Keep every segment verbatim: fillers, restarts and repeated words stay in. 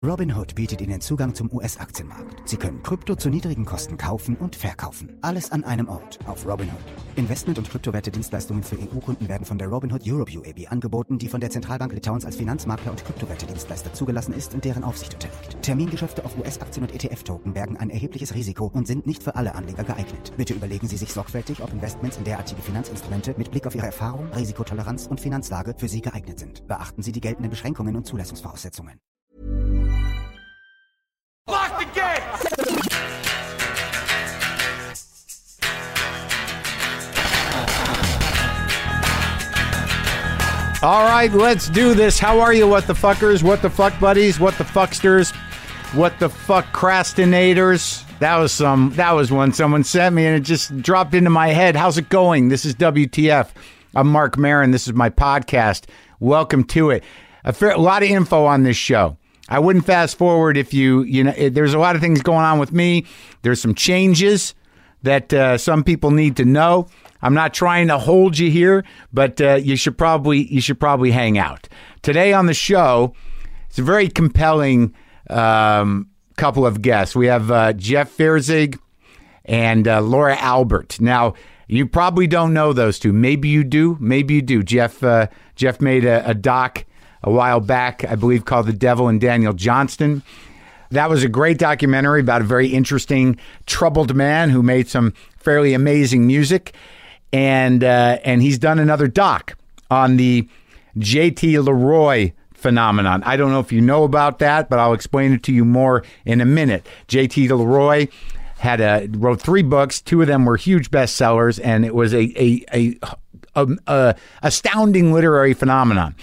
Robinhood bietet Ihnen Zugang zum U S-Aktienmarkt. Sie können Krypto zu niedrigen Kosten kaufen und verkaufen. Alles an einem Ort auf Robinhood. Investment- und Kryptowerte-Dienstleistungen für E U-Kunden werden von der Robinhood Europe U A B angeboten, die von der Zentralbank Litauens als Finanzmakler und Kryptowerte-Dienstleister zugelassen ist und deren Aufsicht unterliegt. Termingeschäfte auf U S-Aktien und E T F-Token bergen ein erhebliches Risiko und sind nicht für alle Anleger geeignet. Bitte überlegen Sie sich sorgfältig, ob Investments in derartige Finanzinstrumente mit Blick auf Ihre Erfahrung, Risikotoleranz und Finanzlage für Sie geeignet sind. Beachten Sie die geltenden Beschränkungen und Zulassungsvoraussetzungen. Lock the gate! All right, let's do this. How are you, what the fuckers, what the fuck buddies, what the fucksters, what the fuck crastinators? That was some. That was one someone sent me, and it just dropped into my head. How's it going? This is W T F. I'm Mark Maron. This is my podcast. Welcome to it. A, fair, a lot of info on this show. I wouldn't fast forward if you, you know, it, there's a lot of things going on with me. There's some changes that uh, some people need to know. I'm not trying to hold you here, but uh, you should probably, you should probably hang out. Today on the show, it's a very compelling um, couple of guests. We have uh, Jeff Ferzig and uh, Laura Albert. Now, you probably don't know those two. Maybe you do. Maybe you do. Jeff, uh, Jeff made a, a doc a while back, I believe, called The Devil and Daniel Johnston. That was a great documentary about a very interesting, troubled man who made some fairly amazing music. And uh, and he's done another doc on the J T Leroy phenomenon. I don't know if you know about that, but I'll explain it to you more in a minute. J T Leroy had a, wrote three books. Two of them were huge bestsellers, and it was a a, a, a, a astounding literary phenomenon.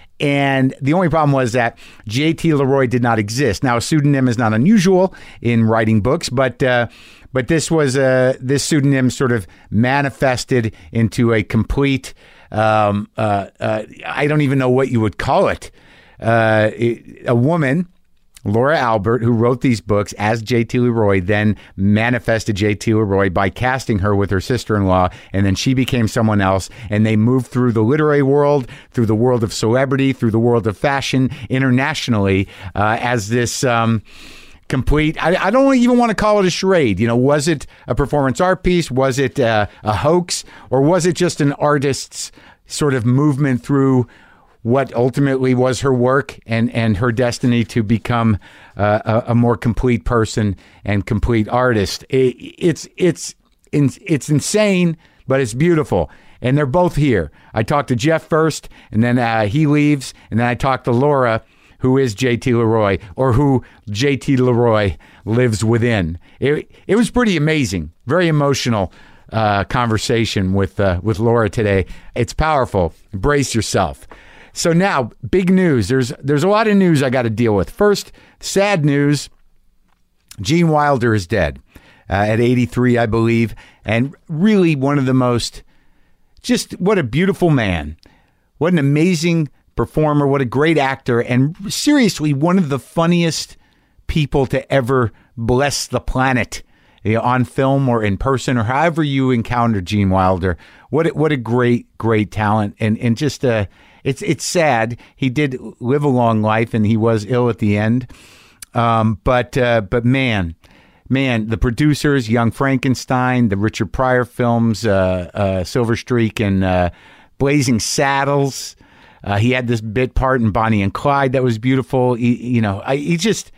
And the only problem was that J T Leroy did not exist. Now, a pseudonym is not unusual in writing books, but uh, but this was a this pseudonym sort of manifested into a complete. Um, uh, uh, I don't even know what you would call it. Uh, it a woman, Laura Albert, who wrote these books as J T Leroy, then manifested J T Leroy by casting her with her sister-in-law, and then she became someone else, and they moved through the literary world, through the world of celebrity, through the world of fashion, internationally, uh, as this um, complete, I, I don't even want to call it a charade. You know, was it a performance art piece? Was it uh, a hoax? Or was it just an artist's sort of movement through what ultimately was her work and, and her destiny to become uh, a, a more complete person and complete artist? It, it's it's it's insane, but it's beautiful. And they're both here. I talked to Jeff first, and then uh, he leaves, and then I talked to Laura, who is J T Leroy, or who J T Leroy lives within. It, it was pretty amazing, very emotional uh, conversation with uh, with Laura today. It's powerful. Brace yourself. So now, big news. There's there's a lot of news I got to deal with. First, sad news. Gene Wilder is dead uh, at eighty-three, I believe, and really one of the most, just what a beautiful man. What an amazing performer. What a great actor. And seriously, one of the funniest people to ever bless the planet, you know, on film or in person or however you encounter Gene Wilder. What a, what a great, great talent. And, and just a... It's it's sad. He did live a long life, and he was ill at the end. Um, but uh, but man, man, the producers, Young Frankenstein, the Richard Pryor films, uh, uh, Silver Streak, and uh, Blazing Saddles. Uh, he had this bit part in Bonnie and Clyde that was beautiful. He, you know, I, he just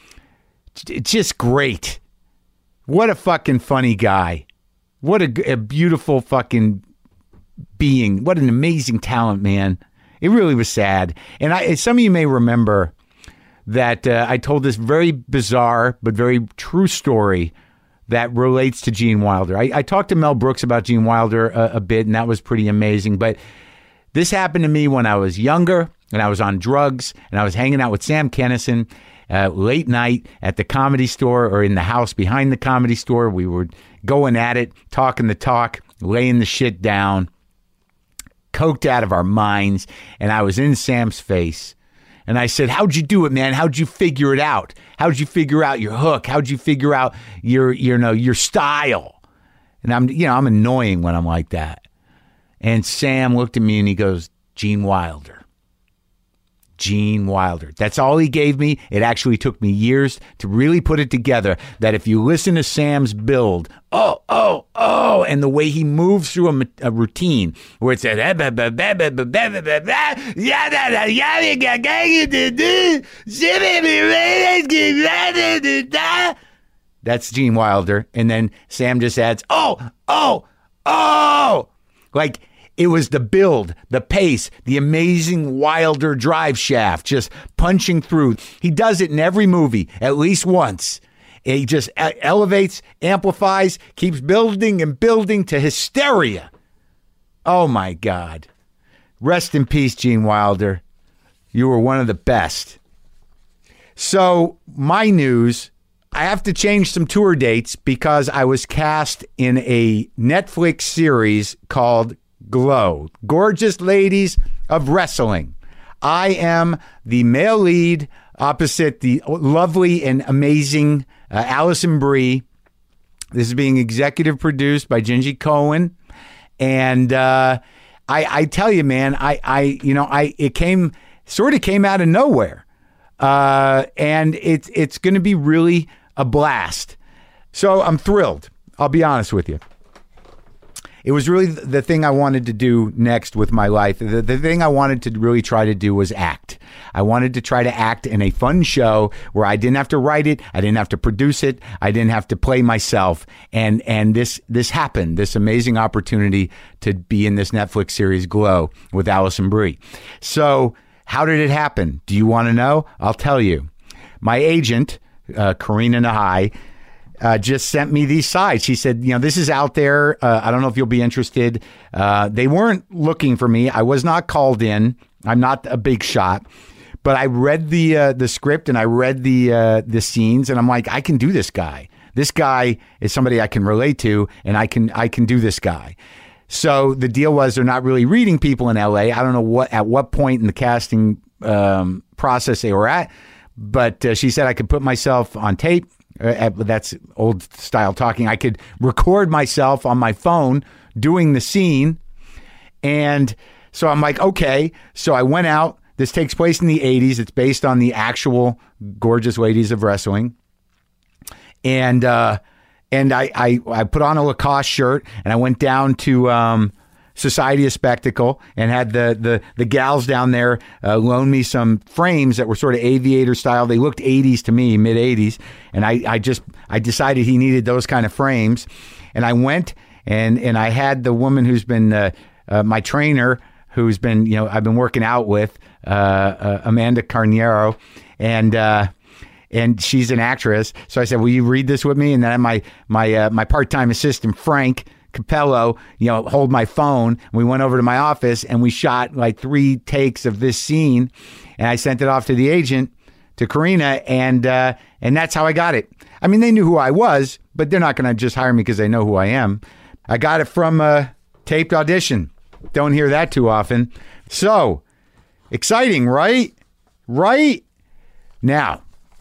just great. What a fucking funny guy. What a, a beautiful fucking being. What an amazing talent, man. It really was sad. And I, some of you may remember that uh, I told this very bizarre but very true story that relates to Gene Wilder. I, I talked to Mel Brooks about Gene Wilder a, a bit, and that was pretty amazing. But this happened to me when I was younger, and I was on drugs, and I was hanging out with Sam Kinison uh, late night at the Comedy Store or in the house behind the Comedy Store. We were going at it, talking the talk, laying the shit down, coked out of our minds, and I was in Sam's face. And I said, how'd you do it, man? How'd you figure it out? How'd you figure out your hook? How'd you figure out your, you know, your style? And I'm, you know, I'm annoying when I'm like that. And Sam looked at me and he goes, Gene Wilder. Gene Wilder. That's all he gave me. It actually took me years to really put it together that if you listen to Sam's build, oh, oh, oh, and the way he moves through a, a routine where it's at, that's Gene Wilder. And then Sam just adds, oh, oh, oh, like, it was the build, the pace, the amazing Wilder drive shaft, just punching through. He does it in every movie, at least once. He just elevates, amplifies, keeps building and building to hysteria. Oh, my God. Rest in peace, Gene Wilder. You were one of the best. So, my news, I have to change some tour dates because I was cast in a Netflix series called Glow, Gorgeous Ladies of Wrestling. I am the male lead opposite the lovely and amazing uh, Allison Brie. This is being executive produced by Gingy Cohen. And uh, I, I tell you, man, I, I, you know, I, it came, sort of came out of nowhere. Uh, and it's, it's going to be really a blast. So I'm thrilled. I'll be honest with you. It was really the thing I wanted to do next with my life. The, the thing I wanted to really try to do was act. I wanted to try to act in a fun show where I didn't have to write it. I didn't have to produce it. I didn't have to play myself. And and this this happened, this amazing opportunity to be in this Netflix series Glow with Allison Brie. So how did it happen? Do you want to know? I'll tell you. My agent, uh, Karina Nahai, Uh, just sent me these sites. She said, you know, this is out there. Uh, I don't know if you'll be interested. Uh, they weren't looking for me. I was not called in. I'm not a big shot. But I read the uh, the script and I read the uh, the scenes, and I'm like, I can do this guy. This guy is somebody I can relate to, and I can I can do this guy. So the deal was they're not really reading people in L A. I don't know what at what point in the casting um, process they were at, but uh, she said I could put myself on tape. Uh, that's old style talking. I could record myself on my phone doing the scene. And so I'm like, okay. So I went out. This takes place in the eighties. It's based on the actual Gorgeous Ladies of Wrestling. And uh, and I, I, I put on a Lacoste shirt and I went down to um, Society of Spectacle and had the the the gals down there uh, loan me some frames that were sort of aviator style. They looked eighties to me, mid eighties, and I, I just I decided he needed those kind of frames, and I went and and I had the woman who's been uh, uh, my trainer, who's been you know I've been working out with uh, uh, Amanda Carniero, and. Uh, And she's an actress, so I said, "Will you read this with me?" And then my my uh, my part-time assistant Frank Capello, you know, hold my phone. We went over to my office and we shot like three takes of this scene, and I sent it off to the agent, to Karina, and uh, and that's how I got it. I mean, they knew who I was, but they're not going to just hire me because they know who I am. I got it from a taped audition. Don't hear that too often. So exciting, right? Right? Now,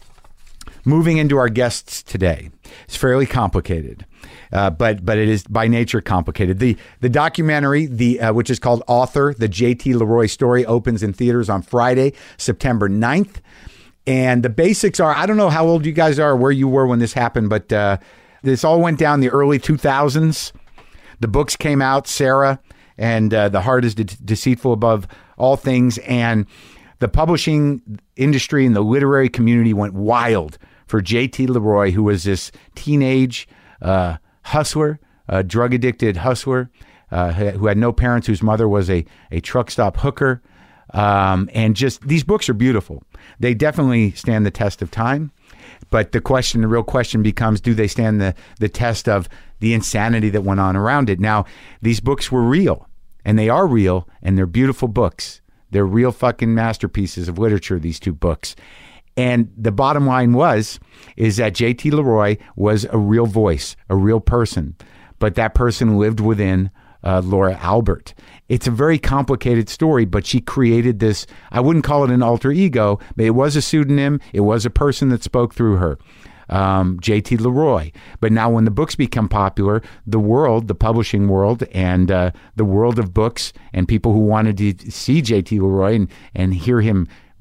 moving into our guests today. It's fairly complicated, uh, but but it is by nature complicated. The the documentary, the uh, which is called Author, the J T Leroy Story, opens in theaters on Friday, September ninth. And the basics are, I don't know how old you guys are, where you were when this happened, but uh, this all went down in the early two thousands. The books came out, Sarah, and uh, The Heart is De- Deceitful Above All Things. And the publishing industry and the literary community went wild for J T Leroy, who was this teenage uh, hustler, a drug-addicted hustler, uh, who had no parents, whose mother was a, a truck stop hooker. Um, and just, these books are beautiful. They definitely stand the test of time. But the question, the real question becomes, do they stand the, the test of the insanity that went on around it? Now, these books were real, and they are real, and they're beautiful books. They're real fucking masterpieces of literature, these two books. And the bottom line was, is that J T Leroy was a real voice, a real person. But that person lived within uh, Laura Albert. It's a very complicated story, but she created this, I wouldn't call it an alter ego, but it was a pseudonym. It was a person that spoke through her, um, J T Leroy. But now when the books become popular, the world, the publishing world, and uh, the world of books, and people who wanted to see J T Leroy and, and hear him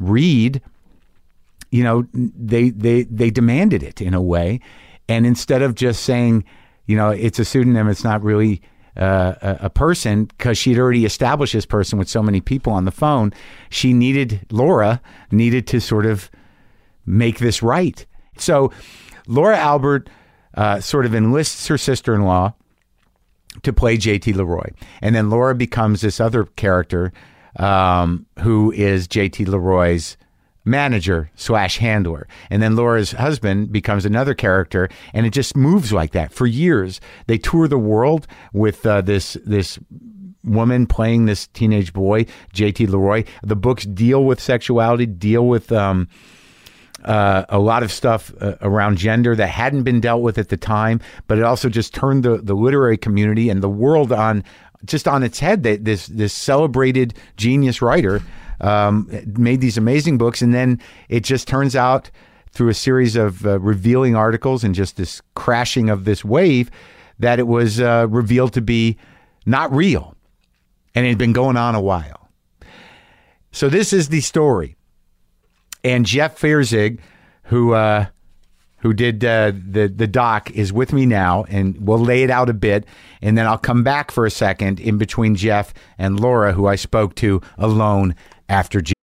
read, you know, they they they demanded it in a way. And instead of just saying, you know, it's a pseudonym, it's not really uh, a, a person, because she'd already established this person with so many people on the phone, she needed, Laura needed to sort of make this right. So Laura Albert uh, sort of enlists her sister-in-law to play J T Leroy. And then Laura becomes this other character um, who is J T Leroy's manager slash handler. And then Laura's husband becomes another character, and it just moves like that for years. They tour the world with uh, this this woman playing this teenage boy, J T Leroy. The books deal with sexuality, deal with um, uh, a lot of stuff uh, around gender that hadn't been dealt with at the time, but it also just turned the, the literary community and the world on just on its head. That this this celebrated genius writer Um, made these amazing books, and then it just turns out through a series of uh, revealing articles and just this crashing of this wave that it was uh, revealed to be not real, and it had been going on a while. So this is the story, and Jeff Fierzig, who uh, who did uh, the the doc, is with me now, and we'll lay it out a bit, and then I'll come back for a second in between Jeff and Laura, who I spoke to alone after Jeff.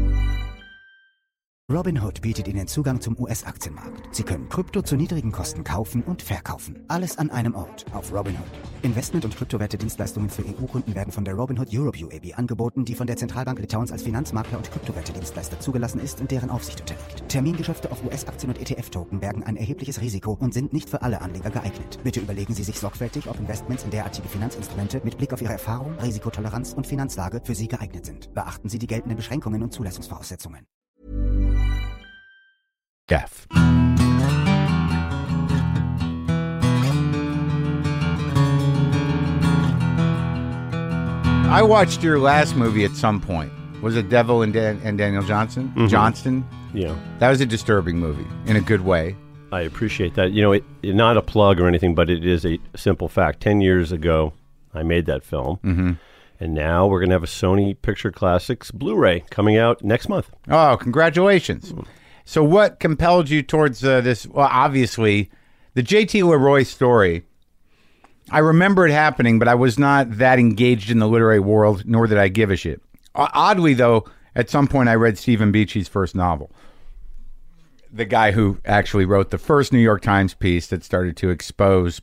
Robinhood bietet Ihnen Zugang zum U S-Aktienmarkt. Sie können Krypto zu niedrigen Kosten kaufen und verkaufen. Alles an einem Ort auf Robinhood. Investment- und Kryptowerte-Dienstleistungen für E U-Kunden werden von der Robinhood Europe U A B angeboten, die von der Zentralbank Litauens als Finanzmakler und Kryptowerte-Dienstleister zugelassen ist und deren Aufsicht unterliegt. Termingeschäfte auf U S-Aktien und E T F-Token bergen ein erhebliches Risiko und sind nicht für alle Anleger geeignet. Bitte überlegen Sie sich sorgfältig, ob Investments in derartige Finanzinstrumente mit Blick auf Ihre Erfahrung, Risikotoleranz und Finanzlage für Sie geeignet sind. Beachten Sie die geltenden Beschränkungen und Zulassungsvoraussetzungen. Jeff. I watched your last movie at some point. Was it Devil and, Dan- and Daniel Johnson? Mm-hmm. Johnston? Yeah. That was a disturbing movie in a good way. I appreciate that. You know, it, it, not a plug or anything, but it is a simple fact. Ten years ago, I made that film. Mm-hmm. And now we're going to have a Sony Picture Classics Blu-ray coming out next month. Oh, congratulations. Mm. So what compelled you towards uh, this? Well, obviously, the J T Leroy story, I remember it happening, but I was not that engaged in the literary world, nor did I give a shit. O- oddly, though, at some point I read Stephen Beachey's first novel. The guy who actually wrote the first New York Times piece that started to expose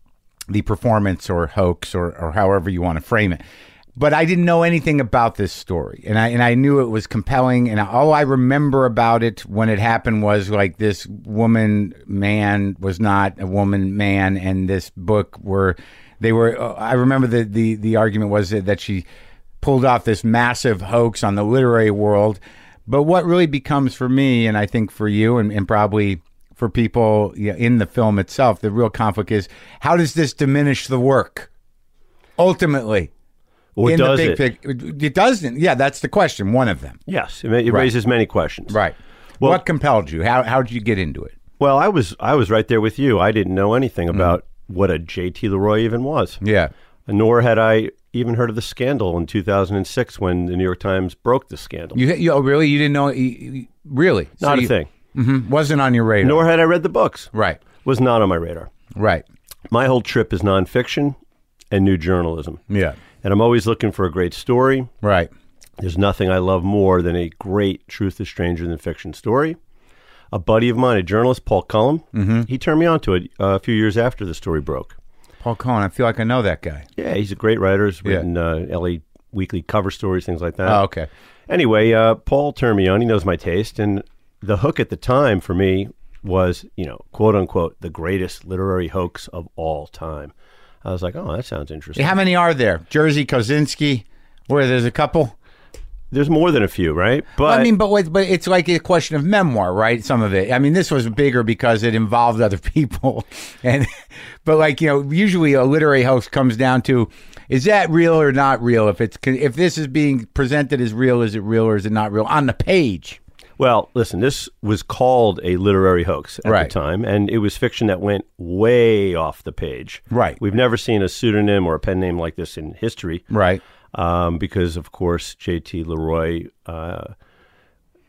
the performance or hoax or, or however you want to frame it. But I didn't know anything about this story, and I and I knew it was compelling, and all I remember about it when it happened was like this woman man was not a woman man, and this book were they were. Uh, I remember the, the the argument was that, that she pulled off this massive hoax on the literary world. But what really becomes for me, and I think for you, and, and probably for people in the film itself, the real conflict is how does this diminish the work ultimately? Or in does the it? big pic- it doesn't. Yeah, that's the question. One of them. Yes, it, it Right. raises many questions. Right. Well- what compelled you? How how did you get into it? Well, I was I was right there with you. I didn't know anything about what a J T Leroy even was. Yeah. Nor had I even heard of the scandal in two thousand six when the New York Times broke the scandal. You, you oh, really? You didn't know? You, you- really? So Not a you- thing. Mhm. Wasn't on your radar. Nor had I read the books. Right. Was not on my radar. Right. My whole trip is nonfiction and new journalism. Yeah. And I'm always looking for a great story. Right. There's nothing I love more than a great truth is stranger than fiction story. A buddy of mine, a journalist, Paul Cullum, mm-hmm. he turned me on to it uh, a few years after the story broke. Paul Cohen. I feel like I know that guy. Yeah, he's a great writer. He's Yeah. written uh, L A Weekly cover stories, things like that. Oh, okay. Anyway, uh, Paul turned me on. He knows my taste. And the hook at the time for me was, you know, quote unquote, the greatest literary hoax of all time. I was like, oh, that sounds interesting. How many are there? Jerzy Kosinski, where there's a couple? There's more than a few, right? But Well, I mean, but wait, but it's like a question of memoir, right? Some of it. I mean, this was bigger because it involved other people, and but like you know, usually a literary hoax comes down to is that real or not real? If it's if this is being presented as real, is it real or is it not real on the page? Well, listen, this was called a literary hoax at Right. the time, and it was fiction that went way off the page. Right. We've never seen a pseudonym or a pen name like this in history. Right. Um, because, of course, J T Leroy uh,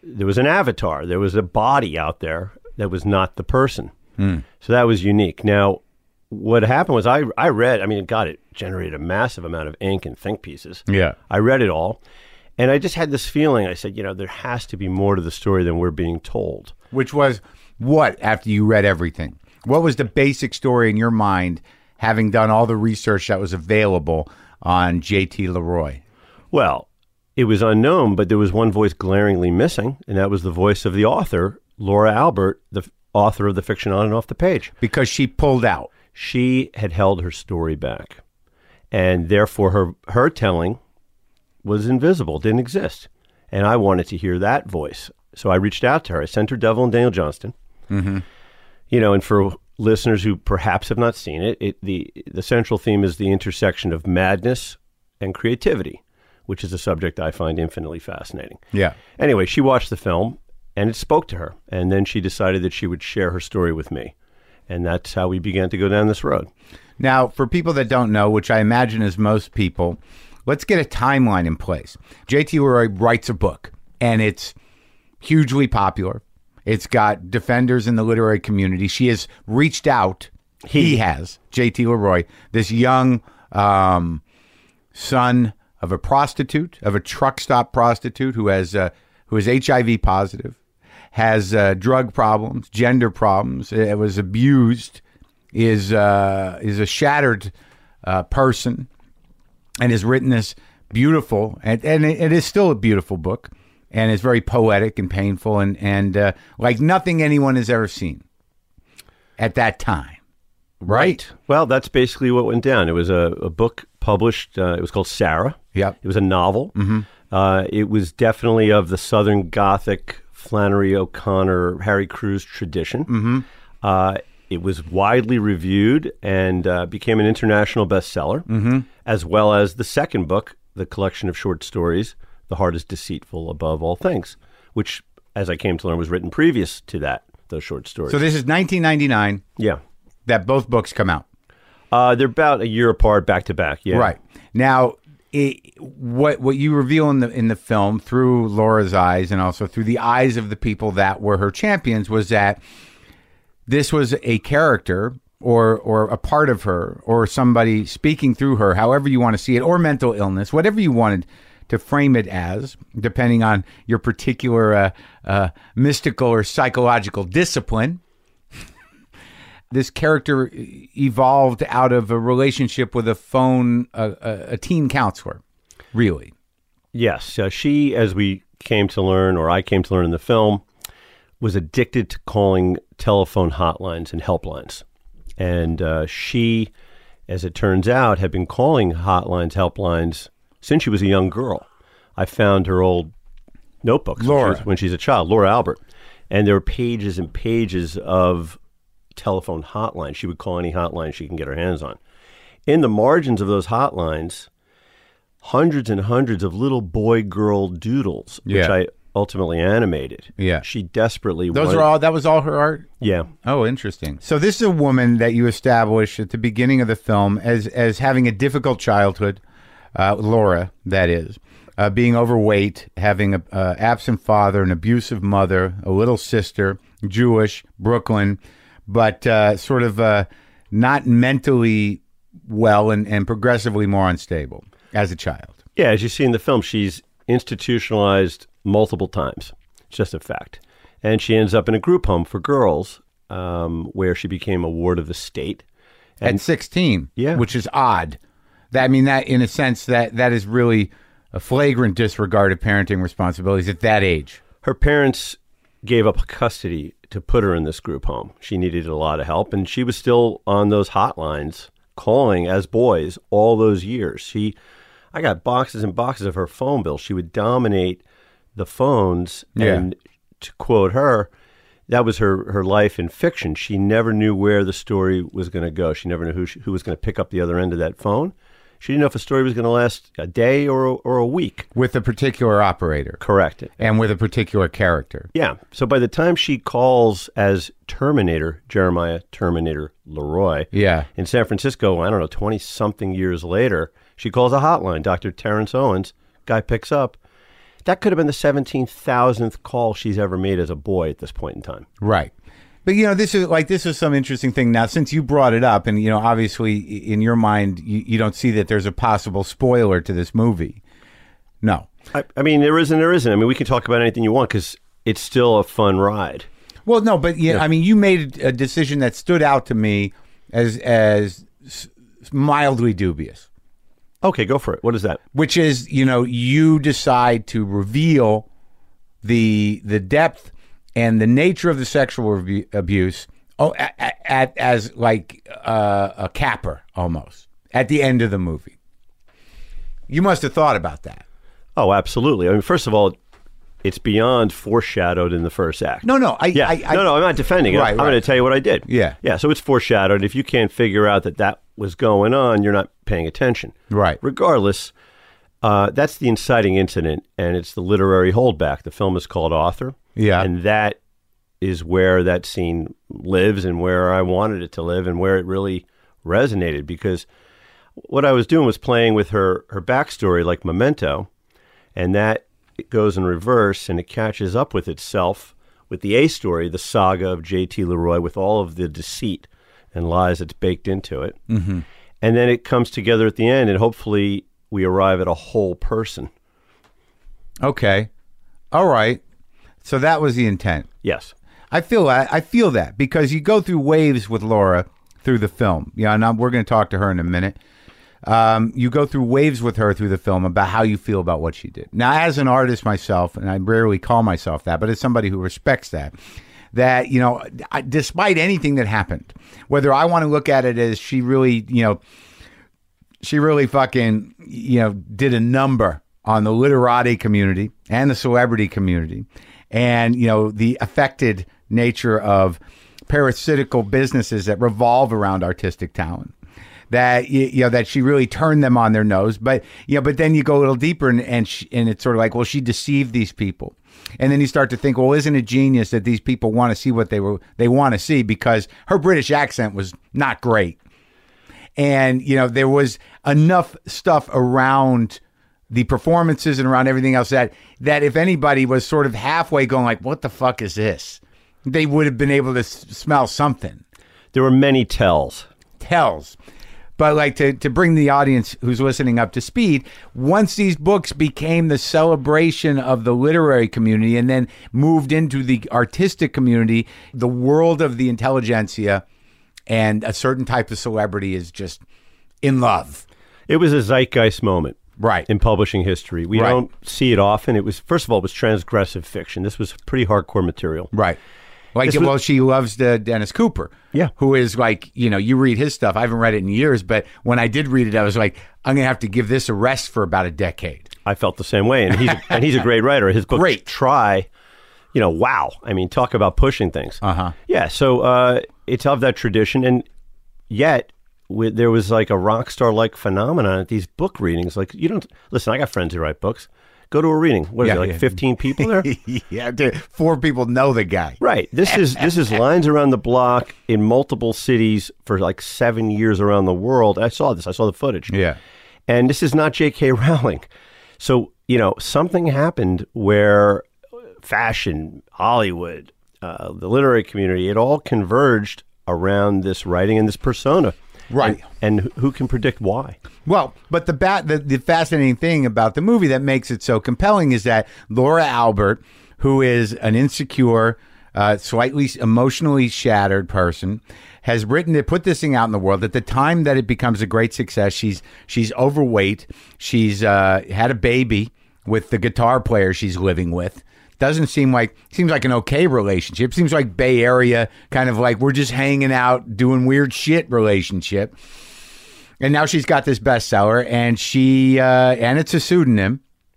there was an avatar. There was a body out there that was not the person. Mm. So that was unique. Now, what happened was I, I read, I mean, God, it generated a massive amount of ink and think pieces. Yeah. I read it all. And I just had this feeling. I said, you know, there has to be more to the story than we're being told. Which was what, after you read everything? What was the basic story in your mind, having done all the research that was available on J T Leroy? Well, it was unknown, but there was one voice glaringly missing, and that was the voice of the author, Laura Albert, the f- author of the fiction On and Off the Page. Because she pulled out. She had held her story back, and therefore her her telling was invisible, didn't exist. And I wanted to hear that voice. So I reached out to her. I sent her Devil and Daniel Johnston. Mm-hmm. You know, and for listeners who perhaps have not seen it, it the the central theme is the intersection of madness and creativity, which is a subject I find infinitely fascinating. Yeah. Anyway, she watched the film, and it spoke to her. And then she decided that she would share her story with me. And that's how we began to go down this road. Now, for people that don't know, which I imagine is most people, let's get a timeline in place. J T Leroy writes a book, and it's hugely popular. It's got defenders in the literary community. She has reached out. He, he has, J T Leroy, this young um, son of a prostitute, of a truck stop prostitute who has uh, who is H I V positive, has uh, drug problems, gender problems, it was abused, is uh, is a shattered uh, person, and has written this beautiful, and, and it is still a beautiful book, and it's very poetic and painful, and, and uh, like nothing anyone has ever seen at that time. Right? Well, that's basically what went down. It was a, a book published. Uh, it was called Sarah. Yep. It was a novel. Mm-hmm. Uh, it was definitely of the Southern Gothic, Flannery O'Connor, Harry Crews tradition. Mm-hmm. Uh, it was widely reviewed and uh, became an international bestseller, mm-hmm. as well as the second book, the collection of short stories, The Heart is Deceitful Above All Things, which, as I came to learn, was written previous to that, those short stories. So this is nineteen ninety-nine. Yeah. That both books come out. Uh, they're about a year apart, back to back. Yeah. Right. Now, it, what what you reveal in the in the film through Laura's eyes and also through the eyes of the people that were her champions was that this was a character or or a part of her or somebody speaking through her, however you want to see it, or mental illness, whatever you wanted to frame it as, depending on your particular uh, uh, mystical or psychological discipline. This character evolved out of a relationship with a phone, a, a, a teen counselor, really. Yes. Uh, she, as we came to learn, or I came to learn in the film, was addicted to calling telephone hotlines and helplines. And uh, she, as it turns out, had been calling hotlines, helplines, since she was a young girl. I found her old notebooks Laura. When, she was, when she's a child, Laura Albert. And there were pages and pages of telephone hotline. She would call any hotline she can get her hands on. In the margins of those hotlines, hundreds and hundreds of little boy-girl doodles, yeah. which I ultimately animated. Yeah. She desperately Those wanted... are all, that was all her art? Yeah. Oh, interesting. So this is a woman that you establish at the beginning of the film as, as having a difficult childhood, uh, Laura, that is, uh, being overweight, having an uh, absent father, an abusive mother, a little sister, Jewish, Brooklyn, but uh, sort of uh, not mentally well and, and progressively more unstable as a child. Yeah, as you see in the film, she's institutionalized multiple times. It's just a fact. And she ends up in a group home for girls um, where she became a ward of the state. And, At sixteen, yeah. which is odd. That, I mean, that in a sense, that that is really a flagrant disregard of parenting responsibilities at that age. Her parents gave up custody to put her in this group home. She needed a lot of help, and she was still on those hotlines calling as boys all those years. She, I got boxes and boxes of her phone bills. She would dominate the phones, yeah. and to quote her, that was her, her life in fiction. She never knew where the story was going to go. She never knew who, she, who was going to pick up the other end of that phone. She didn't know if a story was going to last a day or a, or a week. With a particular operator. Correct. And with a particular character. Yeah. So by the time she calls as Terminator, Jeremiah Terminator Leroy, yeah. in San Francisco, I don't know, twenty-something years later, she calls a hotline. Doctor Terrence Owens, guy picks up. that could have been the seventeen thousandth call she's ever made as a boy at this point in time. Right. But, you know, this is like, this is some interesting thing. Now, since you brought it up, and, you know, obviously in your mind, you, you don't see that there's a possible spoiler to this movie. No. I, I mean, there isn't, there isn't. I mean, we can talk about anything you want because it's still a fun ride. Well, no, but, yeah, yeah, I mean, you made a decision that stood out to me as as mildly dubious. Okay, go for it. What is that? Which is, you know, you decide to reveal the the depth and the nature of the sexual rebu- abuse oh, at, at, as like uh, a capper almost at the end of the movie. You must have thought about that. Oh, absolutely. I mean, first of all, it's beyond foreshadowed in the first act. No, no. I, yeah. I, I, no, no, I'm not defending it. Right, I'm right. going to tell you what I did. Yeah. Yeah, so it's foreshadowed. If you can't figure out that that was going on, you're not paying attention. Right. Regardless, uh, that's the inciting incident, and it's the literary holdback. The film is called Author. Yeah. And that is where that scene lives and where I wanted it to live and where it really resonated, because what I was doing was playing with her, her backstory like Memento, and that it goes in reverse and it catches up with itself with the A story, the saga of J T Leroy, with all of the deceit and lies that's baked into it. Mm-hmm. And then it comes together at the end, and hopefully we arrive at a whole person. Okay. All right. So that was the intent. Yes. I feel that. I feel that because you go through waves with Laura through the film. Yeah, and I'm, we're going to talk to her in a minute. Um, you go through waves with her through the film about how you feel about what she did. Now, as an artist myself, and I rarely call myself that, but as somebody who respects that, that, you know, I, despite anything that happened, whether I want to look at it as she really, you know, she really fucking, you know, did a number on the literati community and the celebrity community and, you know, the affected nature of parasitical businesses that revolve around artistic talent. That you know that she really turned them on their nose, but you know, but then you go a little deeper and and, she, and it's sort of like, well, she deceived these people, and then you start to think, well, isn't it genius that these people want to see what they were they want to see, because her British accent was not great, and you know there was enough stuff around the performances and around everything else that that if anybody was sort of halfway going like, what the fuck is this, they would have been able to s- smell something. There were many tells. Tells. But like to, to bring the audience who's listening up to speed, once these books became the celebration of the literary community and then moved into the artistic community, the world of the intelligentsia and a certain type of celebrity is just in love. It was a zeitgeist moment. Right. In publishing history. We right. don't see it often. It was, first of all, it was transgressive fiction. This was pretty hardcore material. Right. Like, was, well, she loves the Dennis Cooper. Yeah. Who is like, you know, you read his stuff. I haven't read it in years, but when I did read it, I was like, I'm going to have to give this a rest for about a decade. I felt the same way. And he's, and he's a great writer. His book, great. Try, you know, wow. I mean, talk about pushing things. Uh-huh. Yeah. So uh, it's of that tradition. And yet, with, there was like a rock star-like phenomenon at these book readings. Like, you don't, listen, I got friends who write books. Go to a reading. What is yeah, it, like yeah. fifteen people there? yeah, dude, four people know the guy. Right. This is this is lines around the block in multiple cities for like seven years around the world. I saw this. I saw the footage. Yeah. And this is not J K Rowling. So, you know, something happened where fashion, Hollywood, uh, the literary community, it all converged around this writing and this persona. Right. And, and who can predict why? Well, but the, bat, the the fascinating thing about the movie that makes it so compelling is that Laura Albert, who is an insecure, uh, slightly emotionally shattered person, has written it, put this thing out in the world. At the time that it becomes a great success, she's she's overweight. She's uh, had a baby with the guitar player she's living with. Doesn't seem like, seems like an okay relationship. Seems like Bay Area, kind of like we're just hanging out, doing weird shit relationship. And now she's got this bestseller, and she, uh, and it's a pseudonym,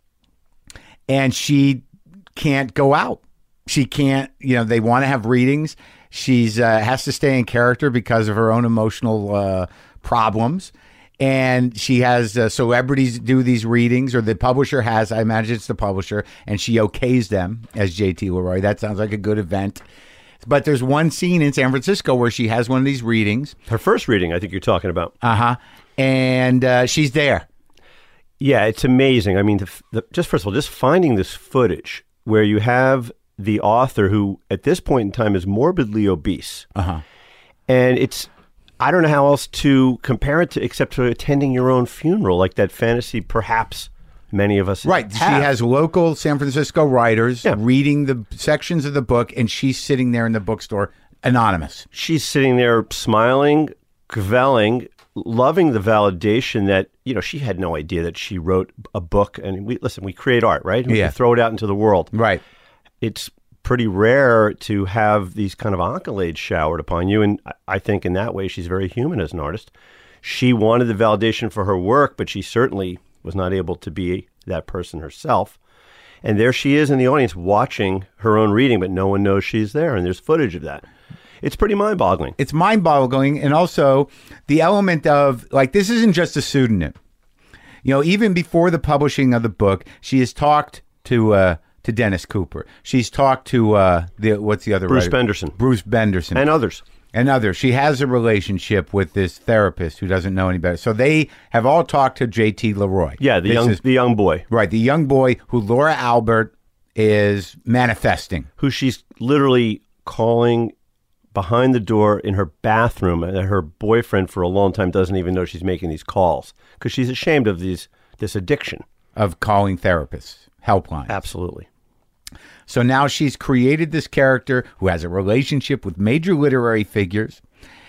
and she can't go out. She can't, you know, they want to have readings. She's, uh, has to stay in character because of her own emotional, uh, problems. And she has uh, celebrities do these readings, or the publisher has, I imagine it's the publisher, and she okays them as J T Leroy. That sounds like a good event. But there's one scene in San Francisco where she has one of these readings. Her first reading, I think you're talking about. Uh-huh. And uh, she's there. Yeah, it's amazing. I mean, the, the, just first of all, just finding this footage where you have the author who, at this point in time, is morbidly obese. Uh-huh. And it's, I don't know how else to compare it to, except to attending your own funeral, like that fantasy perhaps many of us Right. have. She has local San Francisco writers Yeah. reading the sections of the book, and she's sitting there in the bookstore anonymous. She's sitting there smiling, cavelling, loving the validation that, you know, she had no idea that she wrote a book. And we listen, we create art, right? We Yeah. can throw it out into the world. Right. It's pretty rare to have these kind of accolades showered upon you. And I- I think in that way, she's very human as an artist. She wanted the validation for her work, but she certainly was not able to be that person herself. And there she is in the audience watching her own reading, but no one knows she's there. And there's footage of that. It's pretty mind-boggling. It's mind-boggling, and also the element of, like, this isn't just a pseudonym. You know, even before the publishing of the book, she has talked to uh, to Dennis Cooper. She's talked to uh, the what's the other Bruce writer? Benderson. Bruce Benderson. And others. and others. She has a relationship with this therapist who doesn't know any better. So they have all talked to J T Leroy. Yeah, the This young is- the young boy right, the young boy who Laura Albert is manifesting. who she's literally calling behind the door in her bathroom, and her boyfriend for a long time doesn't even know she's making these calls because she's ashamed of these this addiction. Of calling therapists, helplines. Absolutely. So now she's created this character who has a relationship with major literary figures,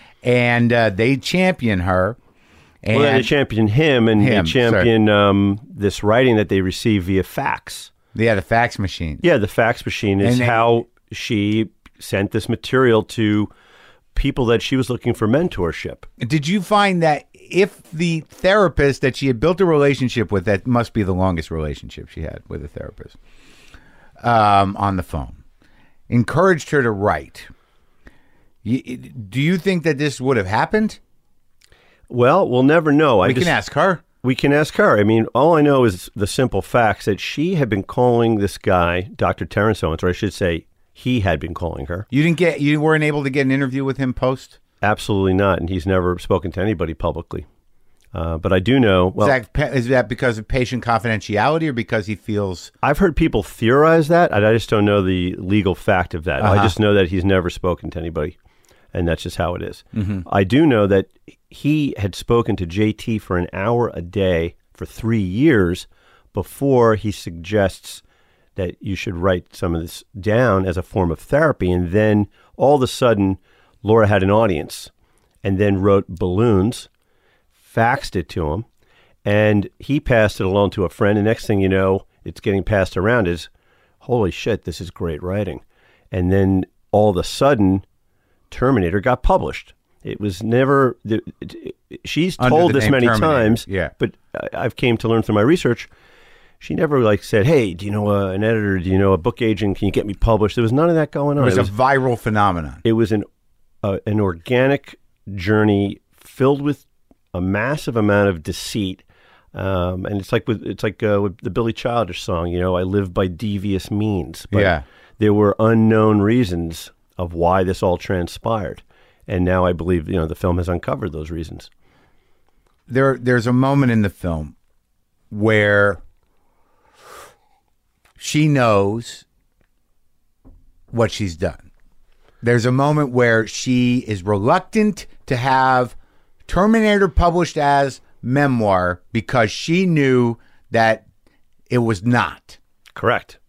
and uh, they champion her. And Well, they champion him, and Him, they champion um, this writing that they receive via fax. they had a fax machine. Yeah, the fax machine is And they- how she sent this material to people that she was looking for mentorship. Did you find that if the therapist that she had built a relationship with, that must be the longest relationship she had with a therapist, um, on the phone, encouraged her to write, y- do you think that this would have happened? Well, we'll never know. I We just, can ask her. We can ask her. I mean, all I know is the simple facts that she had been calling this guy, Doctor Terrence Owens, or I should say he had been calling her. You didn't get, you weren't able to get an interview with him post? Absolutely not. And he's never spoken to anybody publicly. Uh, but I do know, well, is, that, pa- is that because of patient confidentiality or because he feels... I've heard people theorize that, and I just don't know the legal fact of that. I Uh-huh. just know that he's never spoken to anybody, and that's just how it is. Mm-hmm. I do know that he had spoken to J T for an hour a day for three years before he suggests that you should write some of this down as a form of therapy. And then all of a sudden, Laura had an audience and then wrote balloons, faxed it to him, and he passed it along to a friend. And next thing you know, it's getting passed around is, holy shit, this is great writing. And then all of a sudden, Terminator got published. It was never, the- it- it- she's Under told the this name many Terminator, times, yeah. but I- I've came to learn through my research, she never like said, hey, do you know uh, an editor, do you know a book agent, can you get me published? There was none of that going It on. was It a was, viral phenomenon. it was an, uh, an organic journey filled with a massive amount of deceit. Um, and it's like with it's like uh, with the Billy Childish song, you know, I live by devious means. But Yeah. there were unknown reasons of why this all transpired. And now I believe, you know, the film has uncovered those reasons. There, there's a moment in the film where she knows what she's done. There's a moment where she is reluctant to have Terminator published as memoir because she knew that it was not. Correct.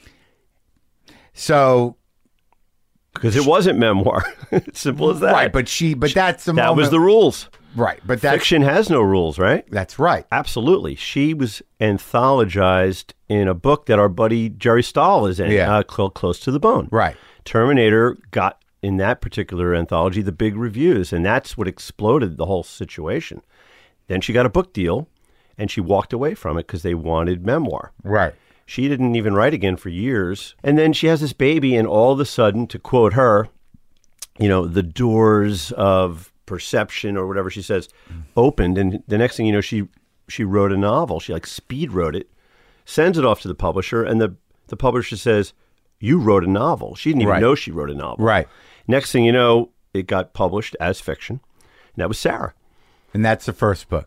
So, Because it wasn't memoir. It's simple as that. right, but she, but that's the that moment. was the rules. right, but that's Fiction has no rules, right? that's right. Absolutely. She was anthologized in a book that our buddy Jerry Stahl is in, Yeah. uh, cl- Close to the Bone. Right. Terminator got, in that particular anthology, the big reviews, and that's what exploded the whole situation. Then she got a book deal, and she walked away from it because they wanted memoir. Right. She didn't even write again for years. And then she has this baby, and all of a sudden, to quote her, you know, the doors of perception or whatever she says opened. And the next thing you know, she she wrote a novel. She like speed wrote it, sends it off to the publisher, and the, the publisher says, you wrote a novel. She didn't even Right. know she wrote a novel. Right. Next thing you know, it got published as fiction. And that was Sarah. And that's the first book.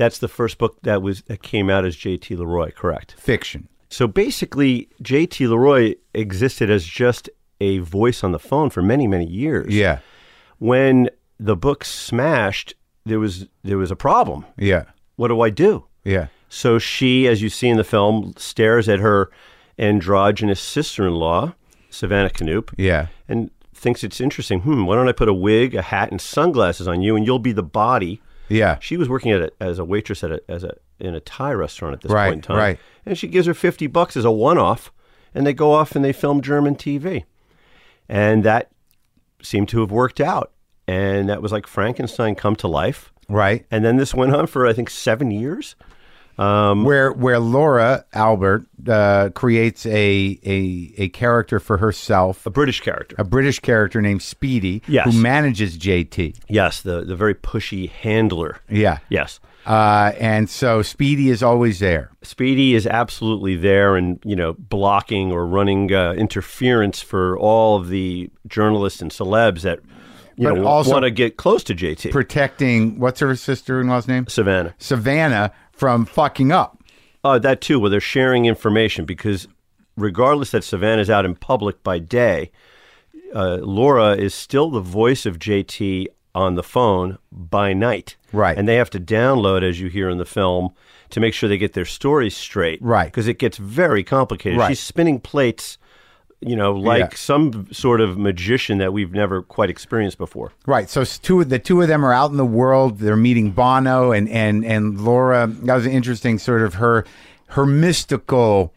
That's the first book that was that came out as J T Leroy, correct? Fiction. So basically, J T Leroy existed as just a voice on the phone for many, many years. Yeah. When the book smashed, there was there was a problem. Yeah. What do I do? Yeah. So she, as you see in the film, stares at her androgynous sister-in-law, Savannah Knoop, Yeah. and thinks it's interesting. Hmm, why don't I put a wig, a hat, and sunglasses on you, and you'll be the body. Yeah. She was working at a, as a waitress at a, as a in a Thai restaurant at this Right, point in time. right. And she gives her fifty bucks as a one-off, and they go off and they film German T V. And that seemed to have worked out. And that was like Frankenstein come to life. Right. And then this went on for, I think, seven years. Um, where where Laura Albert uh, creates a, a a character for herself, a British character. a British character named Speedy, Yes. who manages J T. Yes, the, the very pushy handler. Yeah. Yes. Uh, and so Speedy is always there. Speedy is absolutely there and, you know, blocking or running uh, interference for all of the journalists and celebs that, you But know, also want to get close to J T. Protecting, what's her sister-in-law's name? Savannah. Savannah from fucking up. Uh, that too, where they're sharing information because regardless that Savannah's out in public by day, uh, Laura is still the voice of J T on the phone by night. Right. And they have to download, as you hear in the film, to make sure they get their stories straight. Right. Because it gets very complicated. Right. She's spinning plates, you know, like Yeah. some sort of magician that we've never quite experienced before. Right. So s- two of the two of them are out in the world. They're meeting Bono and and and Laura. That was an interesting sort of her her mystical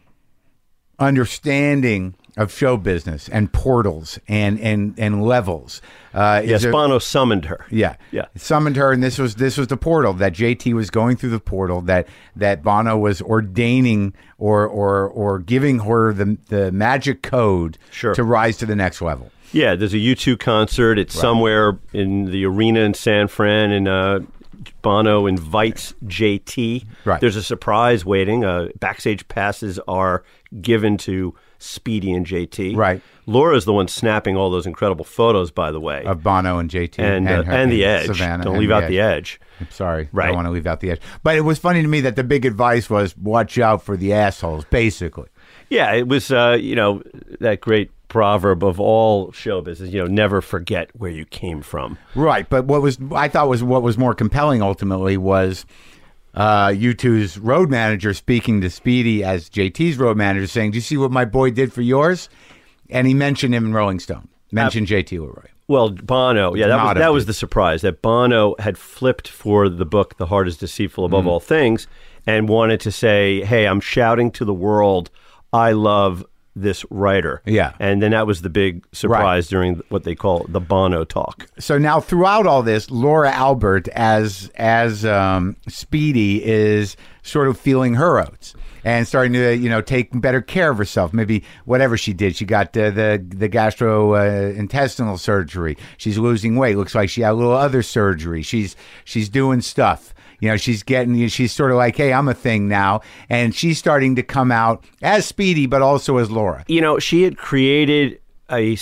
understanding of show business and portals and and and levels. Uh, is Yes, there- Bono summoned her. Yeah, Yeah. Summoned her, and this was this was the portal that J T was going through the portal that that Bono was ordaining or or or giving her the the magic code Sure. to rise to the next level. Yeah, there's a U two concert. It's somewhere in the arena in San Fran, and uh, Bono invites J T. Right. There's a surprise waiting. Uh, backstage passes are given to Speedy and J T. Right. Laura's the one snapping all those incredible photos, by the way. Of Bono and J T and uh, her- and the edge. Savannah Don't and leave out the edge. I'm sorry, Right. I don't want to leave out the edge. But it was funny to me that the big advice was watch out for the assholes, basically. Yeah, it was, uh, you know, that great proverb of all show business, you know, never forget where you came from. Right, but what was I thought was what was more compelling ultimately was uh, U two's road manager speaking to Speedy as J T's road manager, saying, "Do you see what my boy did for yours?" And he mentioned him in Rolling Stone. Mentioned J T Leroy. Well, Bono, yeah, that Not was a that big- was the surprise that Bono had flipped for the book "The Heart Is Deceitful Above Mm. All Things" and wanted to say, "Hey, I'm shouting to the world, I love this writer." Yeah. and then that was the big surprise during what they call the Bono talk. So now throughout all this, Laura Albert as as um, Speedy is sort of feeling her oats and starting to, you know, take better care of herself. Maybe whatever she did, she got uh, the the gastrointestinal surgery. She's losing weight. Looks like she had a little other surgery. She's she's doing stuff. You know, she's getting. She's sort of like, hey, I'm a thing now, and she's starting to come out as Speedy, but also as Laura. You know, she had created a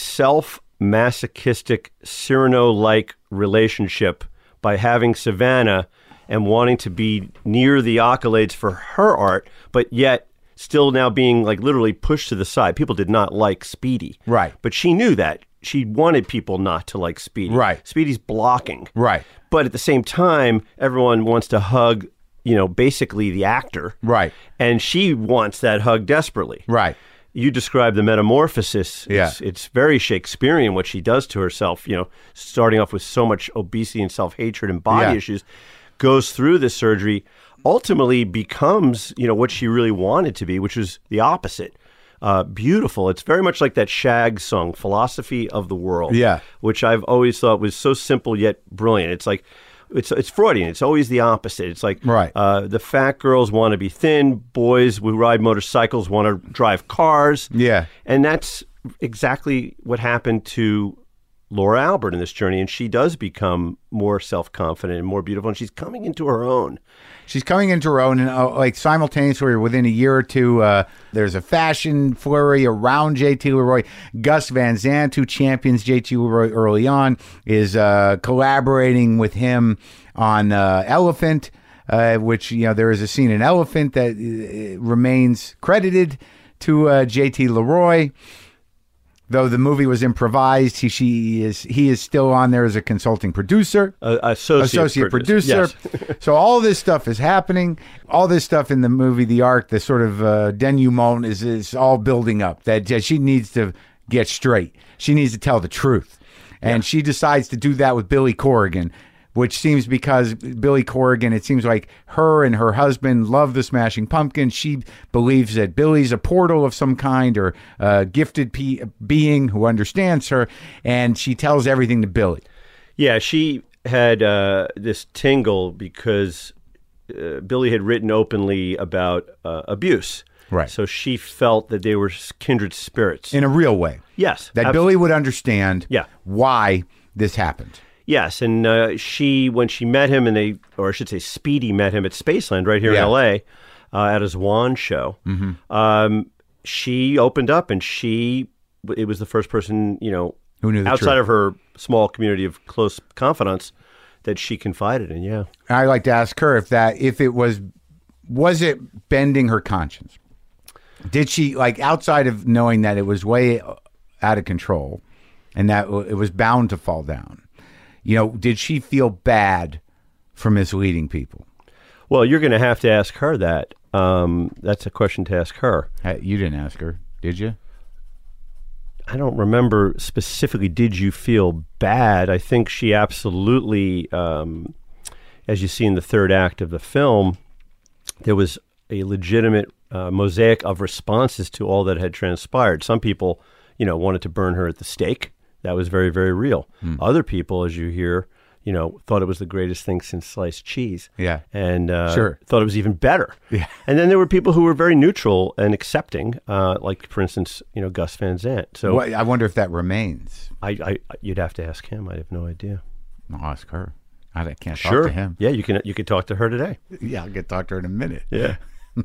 self-masochistic Cyrano-like relationship by having Savannah and wanting to be near the accolades for her art, but yet still now being like literally pushed to the side. People did not like Speedy. Right. But she knew that. She wanted people not to like Speedy. Right. Speedy's blocking. Right. But at the same time, everyone wants to hug, you know, basically the actor. Right. And she wants that hug desperately. Right. You describe the metamorphosis. Yeah. It's, it's very Shakespearean what she does to herself, you know, starting off with so much obesity and self-hatred and body Yeah. issues, goes through this surgery, ultimately becomes, you know, what she really wanted to be, which was the opposite. Uh, beautiful. It's very much like that Shag song, Philosophy of the World, Yeah. which I've always thought was so simple yet brilliant. It's like, it's it's Freudian. It's always the opposite. It's like Right. uh, the fat girls want to be thin, boys who ride motorcycles want to drive cars. Yeah. And that's exactly what happened to Laura Albert in this journey. And she does become more self-confident and more beautiful, and she's coming into her own. She's coming into her own, and uh, like simultaneously, within a year or two, uh, there's a fashion flurry around J T Leroy. Gus Van Sant, who champions J T Leroy early on, is uh, collaborating with him on uh, Elephant. uh, which, you know, there is a scene in Elephant that uh, remains credited to uh, J T Leroy. Though the movie was improvised, he she is he is still on there as a consulting producer, uh, associate, associate producer. producer. Yes. So all this stuff is happening. All this stuff in the movie, the arc, the sort of uh, denouement is is all building up. That, that she needs to get straight. She needs to tell the truth, and yeah. she decides to do that with Billy Corrigan. Which seems because Billy Corrigan, it seems like her and her husband love the Smashing Pumpkins. She believes that Billy's a portal of some kind or a gifted pe- being who understands her, and she tells everything to Billy. Yeah, she had uh, this tingle because uh, Billy had written openly about uh, abuse. Right. So she felt that they were kindred spirits. In a real way. Yes. That ab- Billy would understand yeah. why this happened. Yes, and uh, she, when she met him, and they, or I should say, Speedy met him at Spaceland right here yeah. in L A uh, at his Zwan show. Mm-hmm. Um, she opened up, and she, it was the first person, you know, who knew the outside truth. of her small community of close confidants that she confided in. Yeah, I like to ask her if that, if it was, was it bending her conscience? Did she, like, outside of knowing that it was way out of control, and that it was bound to fall down? You know, did she feel bad for misleading people? Well, you're going to have to ask her that. Um, that's a question to ask her. Uh, you didn't ask her, did you? I don't remember specifically, did you feel bad? I think she absolutely, um, as you see in the third act of the film, there was a legitimate uh, mosaic of responses to all that had transpired. Some people, you know, wanted to burn her at the stake. That was very, very real. Mm. Other people, as you hear, you know, thought it was the greatest thing since sliced cheese. Yeah. And uh, sure. thought it was even better. Yeah. And then there were people who were very neutral and accepting, uh, like, for instance, you know, Gus Van Sant. So well, I wonder if that remains. I, I, you'd have to ask him. I have no idea. I'll ask her. I can't sure. talk to him. Yeah, you can. You could talk to her today. Yeah, I'll get to talk to her in a minute. Yeah.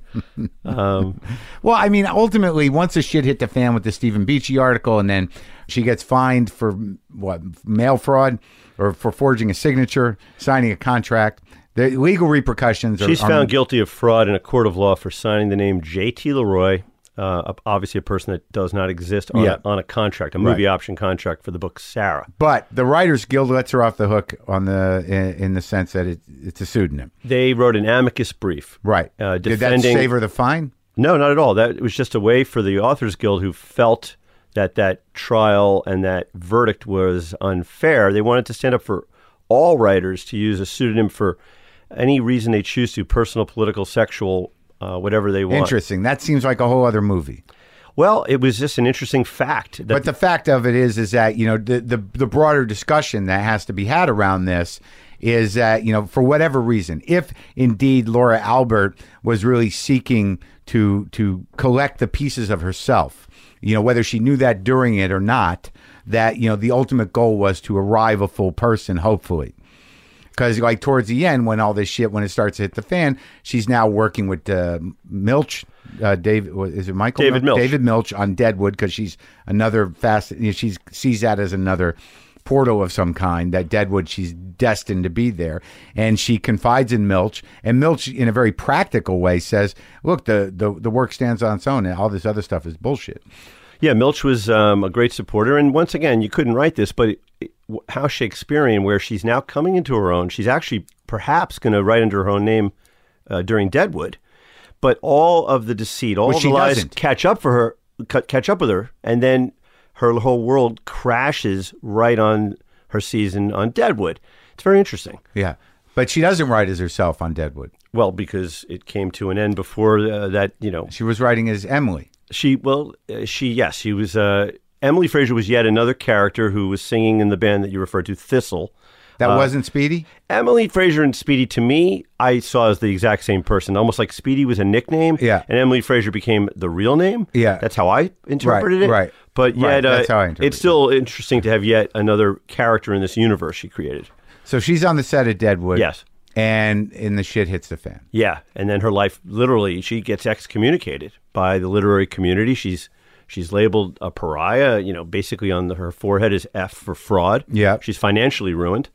um, well, I mean, ultimately, once the shit hit the fan with the Stephen Beachy article, and then she gets fined for what, mail fraud or for forging a signature, signing a contract. The legal repercussions. She's are, found are, guilty of fraud in a court of law for signing the name J T Leroy. Uh, obviously, a person that does not exist on, yeah. a, on a contract, a movie right. option contract for the book Sarah. But the Writers Guild lets her off the hook on the in, in the sense that it, it's a pseudonym. They wrote an amicus brief, right? Uh, Did that save her the fine? No, not at all. That it was just a way for the Authors Guild, who felt that that trial and that verdict was unfair. They wanted to stand up for all writers to use a pseudonym for any reason they choose to, personal, political, sexual. Uh, whatever they want. Interesting. That seems like a whole other movie. Well, it was just an interesting fact. But the fact of it is, is that, you know, the, the the broader discussion that has to be had around this is that, you know, for whatever reason, if indeed Laura Albert was really seeking to to collect the pieces of herself, you know, whether she knew that during it or not, that, you know, the ultimate goal was to arrive a full person, hopefully. Because, like, towards the end, when all this shit, when it starts to hit the fan, she's now working with uh, Milch, uh, David, is it Michael? David Milch. David Milch on Deadwood, because she's another fast, you know, she sees that as another portal of some kind, that Deadwood, she's destined to be there. And she confides in Milch, and Milch, in a very practical way, says, look, the, the, the work stands on its own, and all this other stuff is bullshit. Yeah, Milch was um, a great supporter. And once again, you couldn't write this, but it, it, how Shakespearean, where she's now coming into her own. She's actually perhaps going to write under her own name uh, during Deadwood. But all of the deceit, all well, of the lies doesn't. catch up for her, catch up with her, and then her whole world crashes right on her season on Deadwood. It's very interesting. Yeah, but she doesn't write as herself on Deadwood. Well, because it came to an end before uh, that, you know. She was writing as Emily. She, well, uh, she, yes, she was, uh, Emily Fraser was yet another character who was singing in the band that you referred to, Thistle. That uh, wasn't Speedy? Emily Fraser and Speedy, to me, I saw as the exact same person. Almost like Speedy was a nickname, yeah. and Emily Fraser became the real name. Yeah. That's how I interpreted right, it. Right, But yet, right. That's uh, how I interpreted it's still it. interesting to have yet another character in this universe she created. So she's on the set of Deadwood. Yes. And and the shit hits the fan. Yeah, and then her life, literally, she gets excommunicated by the literary community. She's she's labeled a pariah. You know, basically on the, her forehead is F for fraud. Yeah. She's financially ruined.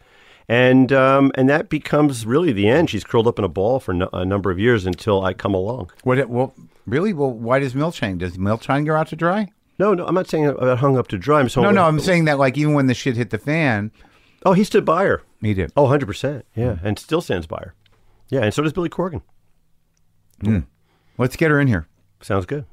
And um, and that becomes really the end. She's curled up in a ball for no, a number of years until I come along. What? It, well, really? Well, why does Milch hang? Does Milch hang her out to dry? No, no, I'm not saying about hung up to dry. I'm saying no, no. I'm saying that like even when the shit hit the fan. Oh, he stood by her. He did. Oh, one hundred percent. Yeah, and still stands by her. Yeah, and so does Billy Corgan. Mm. Let's get her in here. Sounds good.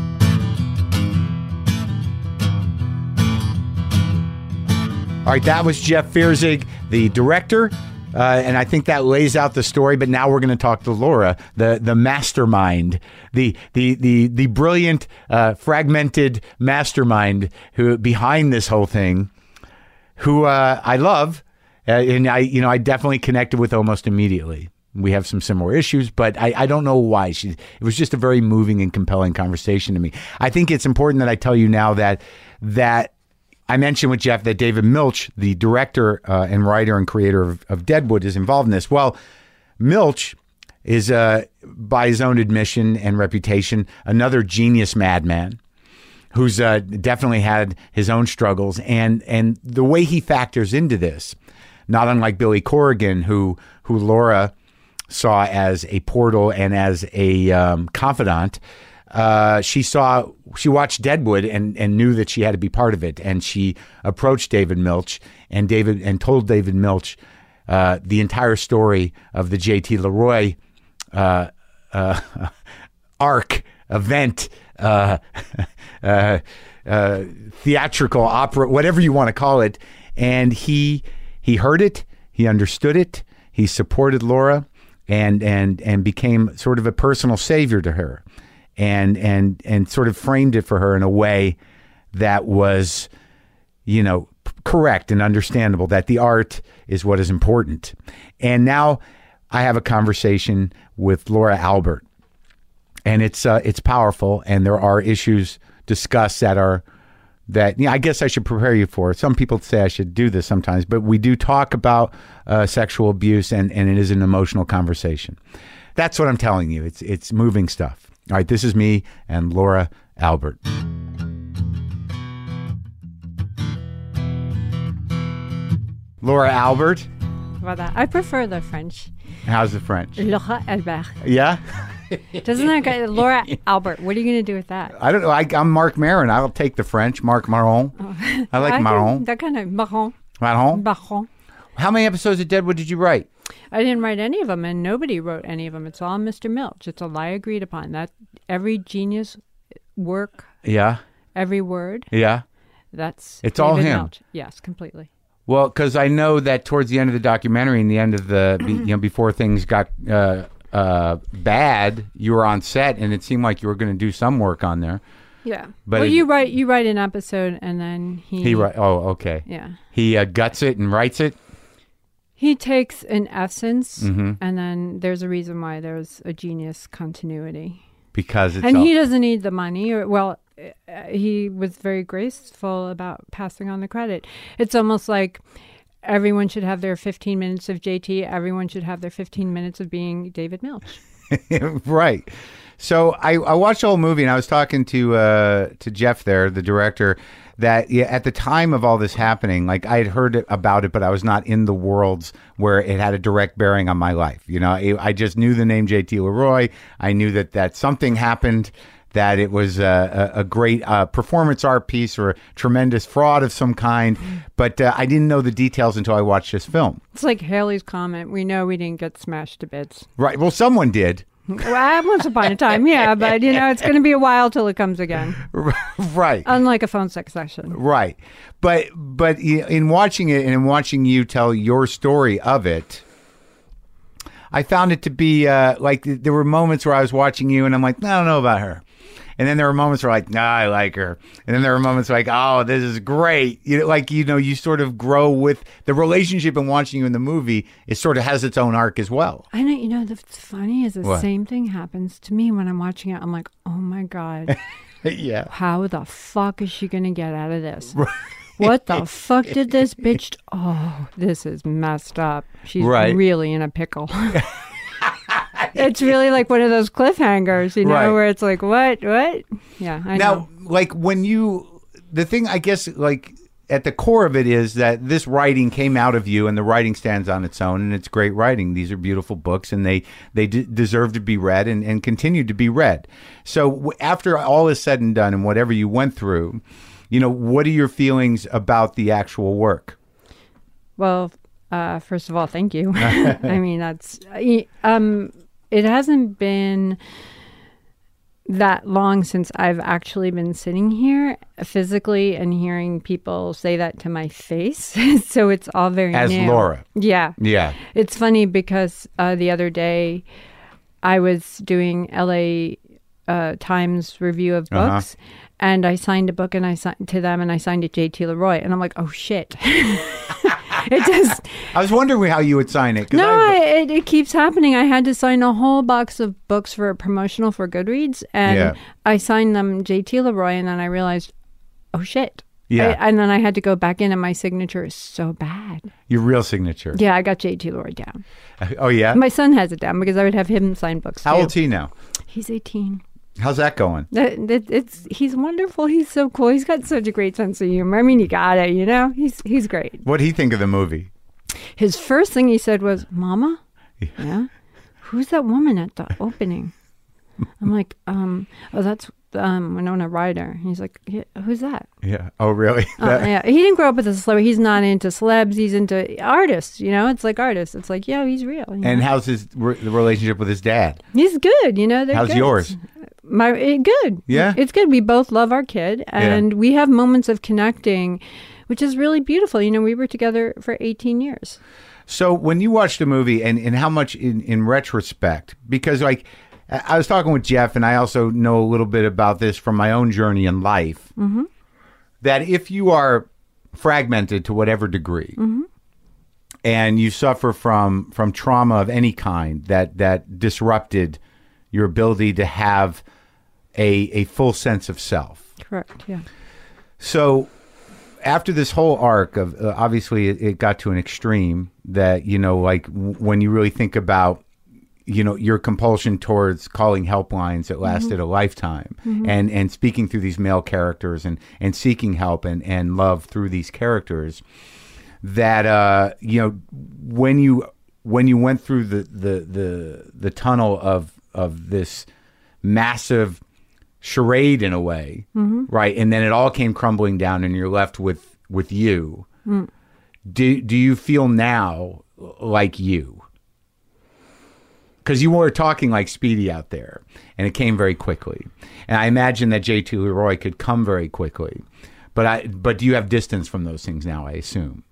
All right, that was Jeff Fierzig, the director, uh, and I think that lays out the story. But now we're going to talk to Laura, the the mastermind, the the the the brilliant, uh, fragmented mastermind who behind this whole thing, who uh, I love, uh, and I you know I definitely connected with almost immediately. We have some similar issues, but I, I don't know why. She, it was just a very moving and compelling conversation to me. I think it's important that I tell you now that that. I mentioned with Jeff that David Milch, the director uh, and writer and creator of, of Deadwood, is involved in this. Well, Milch is, uh, by his own admission and reputation, another genius madman who's uh, definitely had his own struggles. And and the way he factors into this, not unlike Billy Corgan, who who Laura saw as a portal and as a um, confidant. Uh, she saw, she watched Deadwood and, and knew that she had to be part of it. And she approached David Milch and David and told David Milch uh, the entire story of the J T Leroy uh, uh, arc, event, uh, uh, uh, theatrical opera, whatever you want to call it. And he he heard it, he understood it, he supported Laura, and and and became sort of a personal savior to her. And and and sort of framed it for her in a way that was, you know, p- correct and understandable, that the art is what is important. And now I have a conversation with Laura Albert, and it's uh, it's powerful, and there are issues discussed that are that you know, I guess I should prepare you for. Some people say I should do this sometimes, but we do talk about uh, sexual abuse, and, and it is an emotional conversation. That's what I'm telling you. It's it's moving stuff. All right, this is me and Laura Albert. Laura Albert. Voilà. I prefer the French. How's the French? Laura Albert. Yeah? Doesn't that go? Laura Albert. What are you going to do with that? I don't know. I, I'm Mark Maron. I'll take the French. Mark Maron. Oh. I like I Maron. Can, that kind of Maron. Maron? Maron. How many episodes of Deadwood did you write? I didn't write any of them, and nobody wrote any of them. It's all Mister Milch. It's a lie agreed upon. That every genius work, yeah, every word, yeah, that's it's David all him. Milch. Yes, completely. Well, because I know that towards the end of the documentary, and the end of the, you know, before things got uh, uh, bad, you were on set, and it seemed like you were going to do some work on there. Yeah, but well, it, you write you write an episode, and then he he write. Oh, okay. Yeah, he uh, guts it and writes it. He takes an essence, mm-hmm. and then there's a reason why there's a genius continuity. Because it's and all- he doesn't need the money, or well, uh, he was very graceful about passing on the credit. It's almost like everyone should have their fifteen minutes of J T. Everyone should have their fifteen minutes of being David Milch. Right. So I, I watched the whole movie, and I was talking to uh, to Jeff there, the director, that yeah, at the time of all this happening, like I had heard it, about it, but I was not in the worlds where it had a direct bearing on my life. You know, I, I just knew the name J T Leroy. I knew that, that something happened, that it was a, a, a great uh, performance art piece or a tremendous fraud of some kind. But uh, I didn't know the details until I watched this film. It's like Haley's comment. We know we didn't get smashed to bits. Right. Well, someone did. Well, once upon a time, yeah, but you know, it's going to be a while till it comes again. Right. Unlike a phone sex session. Right. But but in watching it and in watching you tell your story of it, I found it to be uh, like there were moments where I was watching you and I'm like, I don't know about her. And then there were moments where like, nah, I like her. And then there were moments like, oh, this is great. You know, like, you know, you sort of grow with the relationship, and watching you in the movie, it sort of has its own arc as well. I know, you know, the funny is the What? same thing happens to me when I'm watching it. I'm like, oh my God. Yeah. How the fuck is she going to get out of this? What the fuck did this bitch? Oh, this is messed up. She's Right. really in a pickle. It's really like one of those cliffhangers, you know, Right. where it's like, what, what? Yeah, I Now, know. like when you, the thing, I guess, like at the core of it is that this writing came out of you, and the writing stands on its own, and it's great writing. These are beautiful books, and they they d- deserve to be read and, and continue to be read. So w- after all is said and done, and whatever you went through, you know, what are your feelings about the actual work? Well, uh, first of all, thank you. I mean, that's um, it hasn't been that long since I've actually been sitting here physically and hearing people say that to my face. So it's all very As new. Laura. Yeah. Yeah. It's funny because uh, the other day I was doing L A uh, Times review of Uh-huh. books, and I signed a book and I signed to them, and I signed it J T Leroy, and I'm like, oh shit. It just I was wondering how you would sign it. 'Cause no, I- I, it, it keeps happening. I had to sign a whole box of books for a promotional for Goodreads, and Yeah. I signed them J T Leroy, and then I realized, oh shit. Yeah. I, and then I had to go back in, and my signature is so bad. your real signature. Yeah, I got J T Leroy down. Oh, yeah? My son has it down because I would have him sign books. How too. old's he now? He's eighteen. How's that going? That, that, it's he's wonderful. He's so cool. He's got such a great sense of humor. I mean, you got it. You know, he's he's great. What'd he think of the movie? His first thing he said was, "Mama, yeah, who's that woman at the opening?" I'm like, um, "Oh, that's um, Winona Ryder." He's like, yeah, "Who's that?" Yeah. Oh, really? Uh, That- yeah, he didn't grow up with a celebrity. He's not into celebs. He's into artists. You know, it's like artists. It's like, yeah, he's real. you And know? how's his re- the relationship with his dad? He's good. You know, they're How's good. yours? My eh, good. Yeah? It's good. We both love our kid, and we have moments of connecting, which is really beautiful. You know, we were together for eighteen years. So when you watched the movie, and, and how much in, in retrospect, because like I I was talking with Jeff, and I also know a little bit about this from my own journey in life, Mm-hmm. that if you are fragmented to whatever degree, Mm-hmm. and you suffer from from trauma of any kind that that disrupted your ability to have a a full sense of self. Correct. Yeah. So after this whole arc of uh, obviously it, it got to an extreme that, you know, like w- when you really think about, you know, your compulsion towards calling helplines that lasted a lifetime and, and speaking through these male characters and, and seeking help and, and love through these characters, that, uh, you know, when you, when you went through the, the, the, the tunnel of, of this massive charade in a way, right? And then it all came crumbling down, and you're left with with you. Mm. Do do you feel now like you? Because you were talking like Speedy out there, and it came very quickly. And I imagine that J T Leroy could come very quickly. But I but do you have distance from those things now? I assume.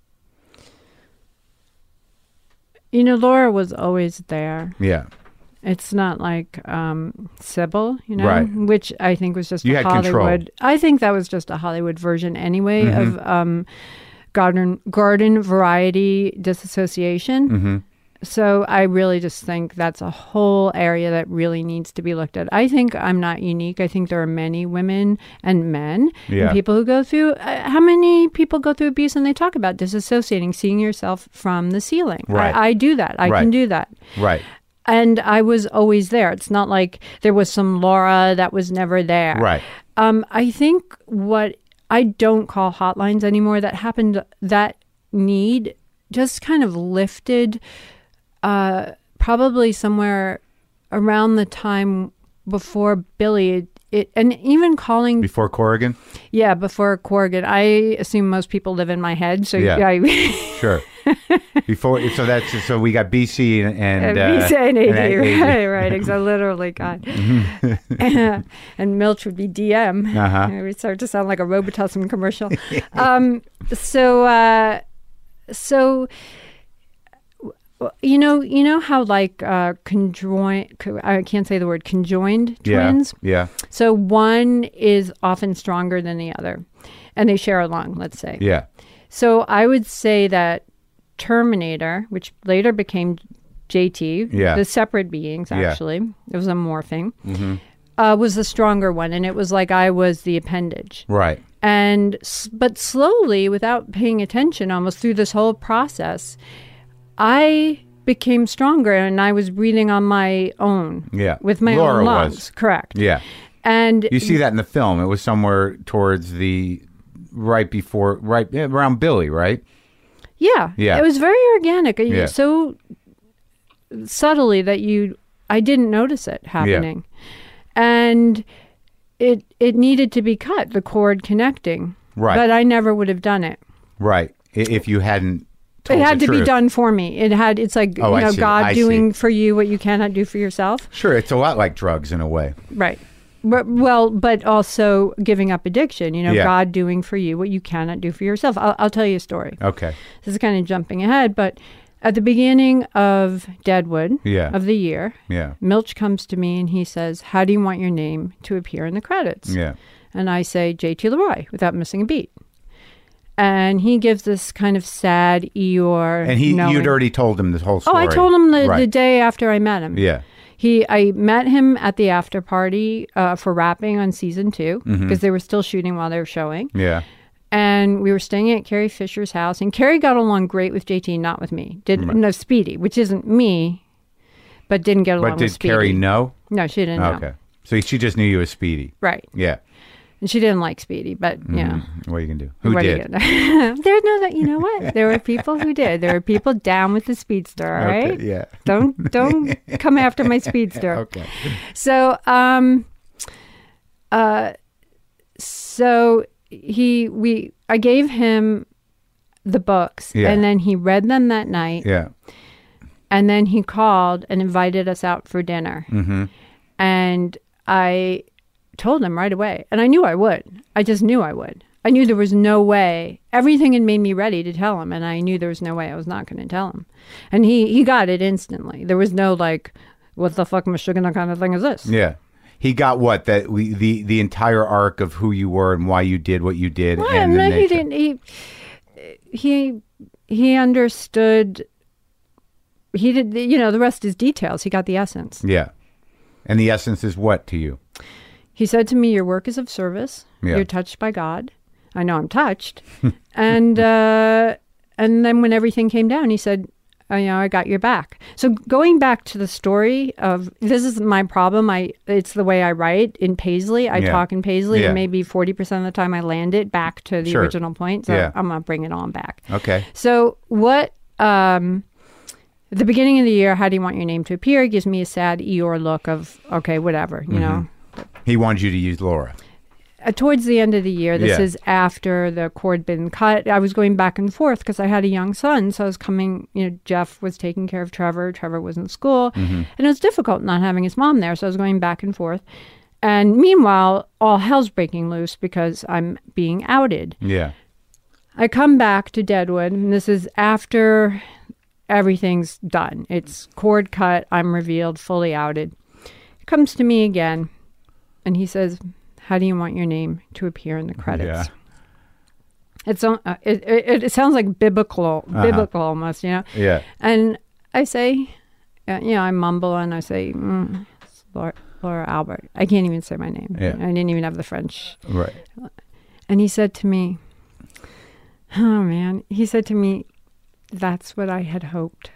You know, Laura was always there. Yeah. It's not like um, Sybil, you know, Right. which I think was just You a had control. Hollywood. I think that was just a Hollywood version anyway Mm-hmm. of um, garden garden variety disassociation. Mm-hmm. So I really just think that's a whole area that really needs to be looked at. I think I'm not unique. I think there are many women and men Yeah. and people who go through. Uh, how many people go through abuse and they talk about disassociating, seeing yourself from the ceiling? Right. I, I do that. I Right. can do that. Right. And I was always there. It's not like there was some Laura that was never there. Right. Um, I think what I don't call hotlines anymore, that happened, that need just kind of lifted uh, probably somewhere around the time before Billy. It, it, and even calling, Before Corrigan. yeah, before Corrigan. I assume most people live in my head. So Yeah. yeah, I, Sure. Before, so that's so we got B C and and, Uh, uh, B C and A D, A D. right, right. Exactly, literally, God. And Milch would be D M. Uh-huh. It would start to sound like a Robitussin commercial. um, so, uh, so, w- you know, you know how like uh, conjoined. co- I can't say the word conjoined Yeah. twins. Yeah. So one is often stronger than the other, and they share a lung. Let's say. Yeah. So I would say that Terminator, which later became J T, Yeah. the separate beings, Yeah. actually, it was a morphing, uh, was the stronger one. And it was like I was the appendage. Right. And, s- but slowly, without paying attention almost through this whole process, I became stronger and I was breathing on my own. Yeah. With my Laura own lungs. was. Correct. Yeah. And You see that in the film. It was somewhere towards the right before, right around Billy, right? Yeah. Yeah. It was very organic. Yeah. So subtly that you, I didn't notice it happening. Yeah. And it it needed to be cut, the cord connecting. Right. But I never would have done it. Right. If you hadn't told It had the to truth. be done for me. It had, it's like, Oh, you I know, see. God I doing see. for you what you cannot do for yourself. Sure, it's a lot like drugs in a way. Right. But, well, but also giving up addiction, you know, Yeah. God doing for you what you cannot do for yourself. I'll, I'll tell you a story. Okay. This is kind of jumping ahead, but at the beginning of Deadwood Yeah. of the year, Yeah. Milch comes to me and he says, how do you want your name to appear in the credits? Yeah. And I say, J T Leroy, without missing a beat. And he gives this kind of sad Eeyore. And he, knowing- you'd already told him the whole Oh, story. I told him the, Right. the day after I met him. Yeah. He, I met him at the after party uh, for rapping on season two because Mm-hmm. they were still shooting while they were showing. Yeah. And we were staying at Carrie Fisher's house, and Carrie got along great with J T, not with me. Did no Speedy, which isn't me, but didn't get along But with did Speedy. Carrie know? No, she didn't know. Okay. So she just knew you as Speedy. Right, Yeah. and she didn't like Speedy, but yeah. What are you going to do? Who What are you did? gonna- there, no, that you know what? There were people who did. There were people down with the speedster. All Okay, right, yeah. Don't don't come after my speedster. Okay. So, um, uh, so he we I gave him the books, Yeah. and then he read them that night, Yeah. and then he called and invited us out for dinner, Mm-hmm. and I told him right away, and I knew I would. I just knew I would. I knew there was no way. Everything had made me ready to tell him, and I knew there was no way I was not going to tell him. And he he got it instantly. There was no like, what the fuck, Michigan kind of thing is this? Yeah. He got what? That we, the the entire arc of who you were and why you did what you did. Well, and the no, he nature. didn't. He he he understood. He did. You know, the rest is details. He got the essence. Yeah. And the essence is what to you? He said to me, "Your work is of service. Yeah. You're touched by God. I know I'm touched." and uh, and then when everything came down, he said, oh, "You know, I got your back." So going back to the story of this is my problem. I it's the way I write in Paisley. I Yeah. talk in Paisley, Yeah. and maybe forty percent of the time I land it back to the Sure. original point. So Yeah. I'm gonna bring it on back. Okay. So what? Um, at the beginning of the year, how do you want your name to appear? It gives me a sad Eeyore look of okay, whatever, you know. He wanted you to use Laura. Uh, towards the end of the year, this Yeah. is after the cord been cut. I was going back and forth because I had a young son, so I was coming. You know, Jeff was taking care of Trevor. Trevor was in school, and it was difficult not having his mom there. So I was going back and forth. And meanwhile, all hell's breaking loose because I'm being outed. Yeah. I come back to Deadwood, and this is after everything's done. It's cord cut. I'm revealed, fully outed. He comes to me again, and he says, how do you want your name to appear in the credits? Yeah. It's uh, it, it it sounds like biblical, biblical almost, you know. Yeah. And I say, uh, you know, I mumble and I say, mm, it's Laura, Laura Albert. I can't even say my name. Yeah. I didn't even have the French. Right. And he said to me, oh man, he said to me, that's what I had hoped.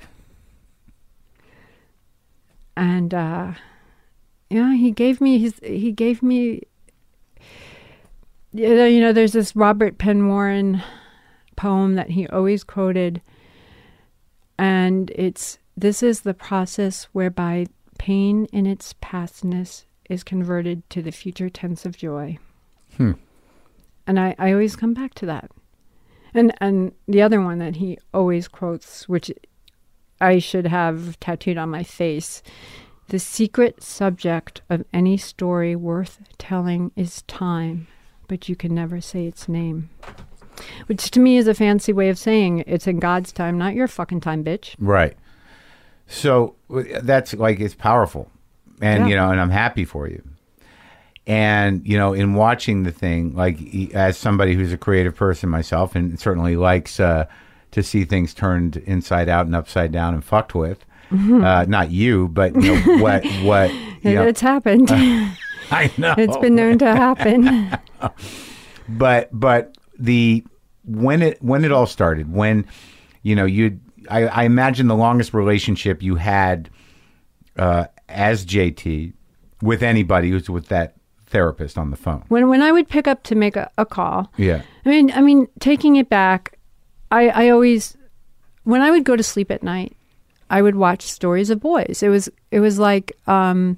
And uh, yeah, he gave me his. He gave me. You know, you know, there's this Robert Penn Warren poem that he always quoted, and it's this is the process whereby pain in its pastness is converted to the future tense of joy. Hmm. And I, I always come back to that. And and the other one that he always quotes, which I should have tattooed on my face, the secret subject of any story worth telling is time, but you can never say its name. Which to me is a fancy way of saying it's in God's time, not your fucking time, bitch. Right. So w- that's like, it's powerful. And, Yeah. you know, and I'm happy for you. And, you know, in watching the thing, like e- as somebody who's a creative person myself and certainly likes uh, to see things turned inside out and upside down and fucked with, uh, not you, but, you know, what, what, you know, It's happened. I know. It's been known to happen. But but the when it when it all started, when you know you I, I imagine the longest relationship you had uh, as J T with anybody was with that therapist on the phone. When when I would pick up to make a, a call, Yeah. I mean, I mean, taking it back, I, I always, when I would go to sleep at night, I would watch stories of boys. It was it was like, um,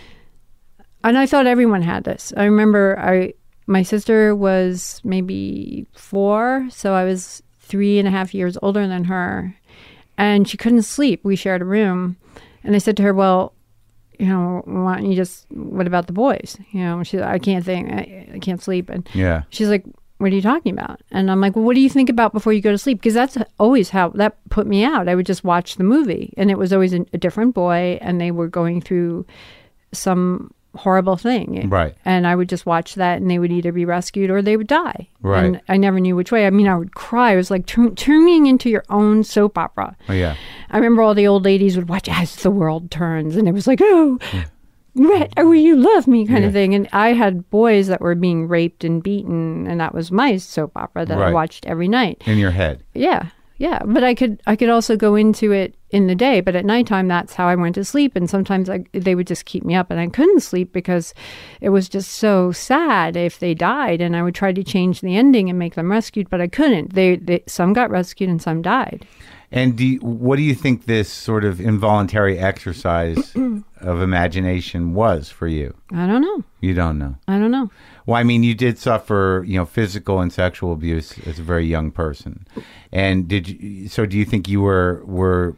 and I thought everyone had this. I remember I my sister was maybe four, so I was three and a half years older than her, and she couldn't sleep. We shared a room, and I said to her, "Well, you know, why don't you just, what about the boys? You know," she said, I can't think, I, I can't sleep. And Yeah. she's like, what are you talking about? And I'm like, well, what do you think about before you go to sleep? Because that's always how, that put me out. I would just watch the movie, and it was always a, a different boy, and they were going through some horrible thing. Right. And I would just watch that, and they would either be rescued or they would die. Right. And I never knew which way. I mean, I would cry. It was like turn, turning into your own soap opera. Oh, yeah. I remember all the old ladies would watch As the World Turns, and it was like, oh, Rhett, oh, you love me kind Yeah. of thing. And I had boys that were being raped and beaten, and that was my soap opera that I Right. watched every night. In your head. Yeah, yeah. But I could I could also go into it in the day, but at nighttime, that's how I went to sleep. And sometimes I, they would just keep me up, and I couldn't sleep because it was just so sad if they died. And I would try to change the ending and make them rescued, but I couldn't. They, they some got rescued and some died. And do you, what do you think this sort of involuntary exercise of imagination was for you? I don't know. You don't know. I don't know. Well, I mean, you did suffer, you know, physical and sexual abuse as a very young person. And did you, so do you think you were were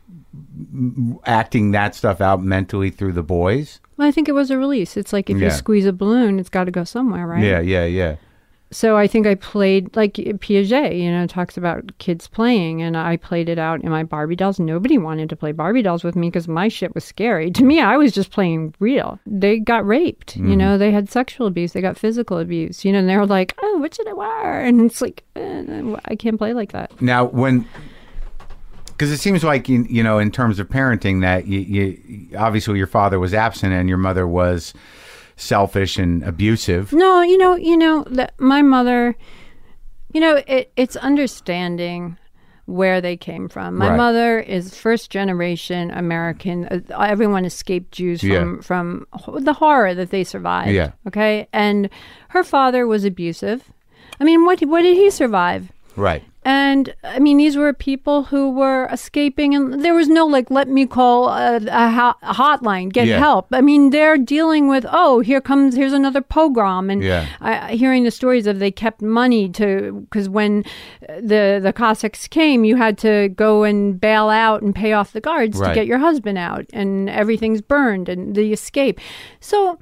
acting that stuff out mentally through the boys? Well, I think it was a release. It's like if Yeah. you squeeze a balloon, it's got to go somewhere, right? Yeah, yeah, yeah. So I think I played, like Piaget, you know, talks about kids playing, and I played it out in my Barbie dolls. Nobody wanted to play Barbie dolls with me because my shit was scary. To me, I was just playing real. They got raped, you know, they had sexual abuse, they got physical abuse, you know, and they were like, oh, what should I wear? And it's like, eh, I can't play like that. Now, when, because it seems like, you, you know, in terms of parenting, that you, you obviously your father was absent and your mother was selfish and abusive. No, you know, you know, that my mother, you know, it, it's understanding where they came from. My Right. mother is first generation American. Uh, Everyone escaped Jews from, Yeah. from h- the horror that they survived. Yeah. Okay. And her father was abusive. I mean, what, what did he survive? Right. And I mean, these were people who were escaping, and there was no like, let me call a, a, ho- a hotline, get Yeah. help. I mean, they're dealing with, oh, here comes, here's another pogrom. And Yeah. I, hearing the stories of they kept money to, because when the, the Cossacks came, you had to go and bail out and pay off the guards Right. to get your husband out, and everything's burned and the escape. So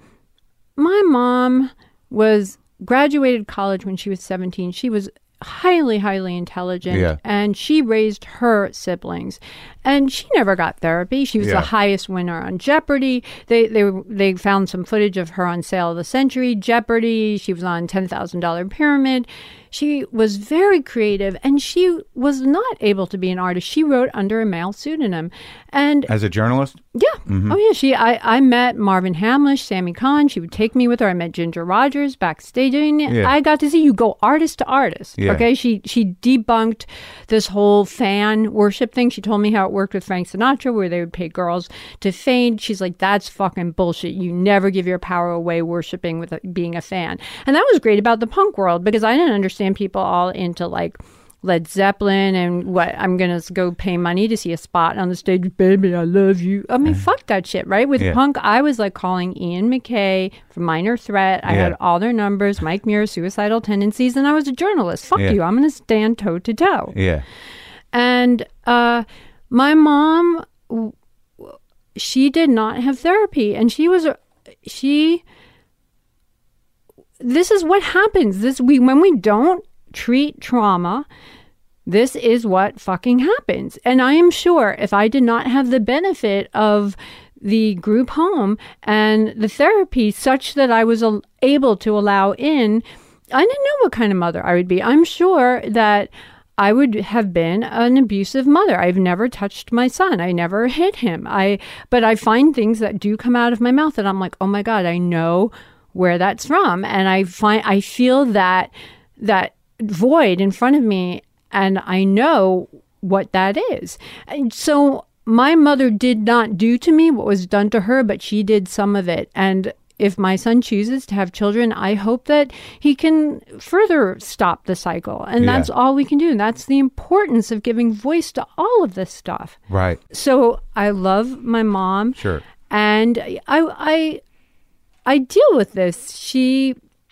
my mom was graduated college when she was seventeen. She was highly, highly intelligent, Yeah. and she raised her siblings. And she never got therapy. She was Yeah. the highest winner on Jeopardy. They they they found some footage of her on Sale of the Century, Jeopardy. She was on ten thousand dollars Pyramid. She was very creative, and she was not able to be an artist. She wrote under a male pseudonym. And As a journalist? yeah. Oh, yeah. She, I, I met Marvin Hamlish, Sammy Kahn. She would take me with her. I met Ginger Rogers backstage. I, mean, Yeah. I got to see you go artist to artist. Yeah. Okay. She, she debunked this whole fan worship thing. She told me how it worked with Frank Sinatra, where they would pay girls to faint. She's like, that's fucking bullshit. You never give your power away worshiping with a, being a fan. And that was great about the punk world, because I didn't understand people all into like Led Zeppelin and what I'm gonna go pay money to see a spot on the stage. Baby, I love you. I mean, fuck that shit, right? With Yeah. punk, I was like calling Ian McKay from Minor Threat. I Yeah. had all their numbers, Mike Muir, Suicidal Tendencies, and I was a journalist. Fuck Yeah. you. I'm gonna stand toe to toe. Yeah. And uh, my mom, w- she did not have therapy, and she was a- she. This is what happens. This we when we don't treat trauma, this is what fucking happens. And I am sure if I did not have the benefit of the group home and the therapy such that I was al- able to allow in, I didn't know what kind of mother I would be. I'm sure that I would have been an abusive mother. I've never touched my son. I never hit him. I but I find things that do come out of my mouth and I'm like, "Oh my God, I know where that's from." And I find I feel that that void in front of me, and I know what that is. And so my mother did not do to me what was done to her, but she did some of it. And if my son chooses to have children, I hope that he can further stop the cycle. And Yeah. that's all we can do. And that's the importance of giving voice to all of this stuff. Right. So I love my mom. Sure. And I, I, I deal with this. She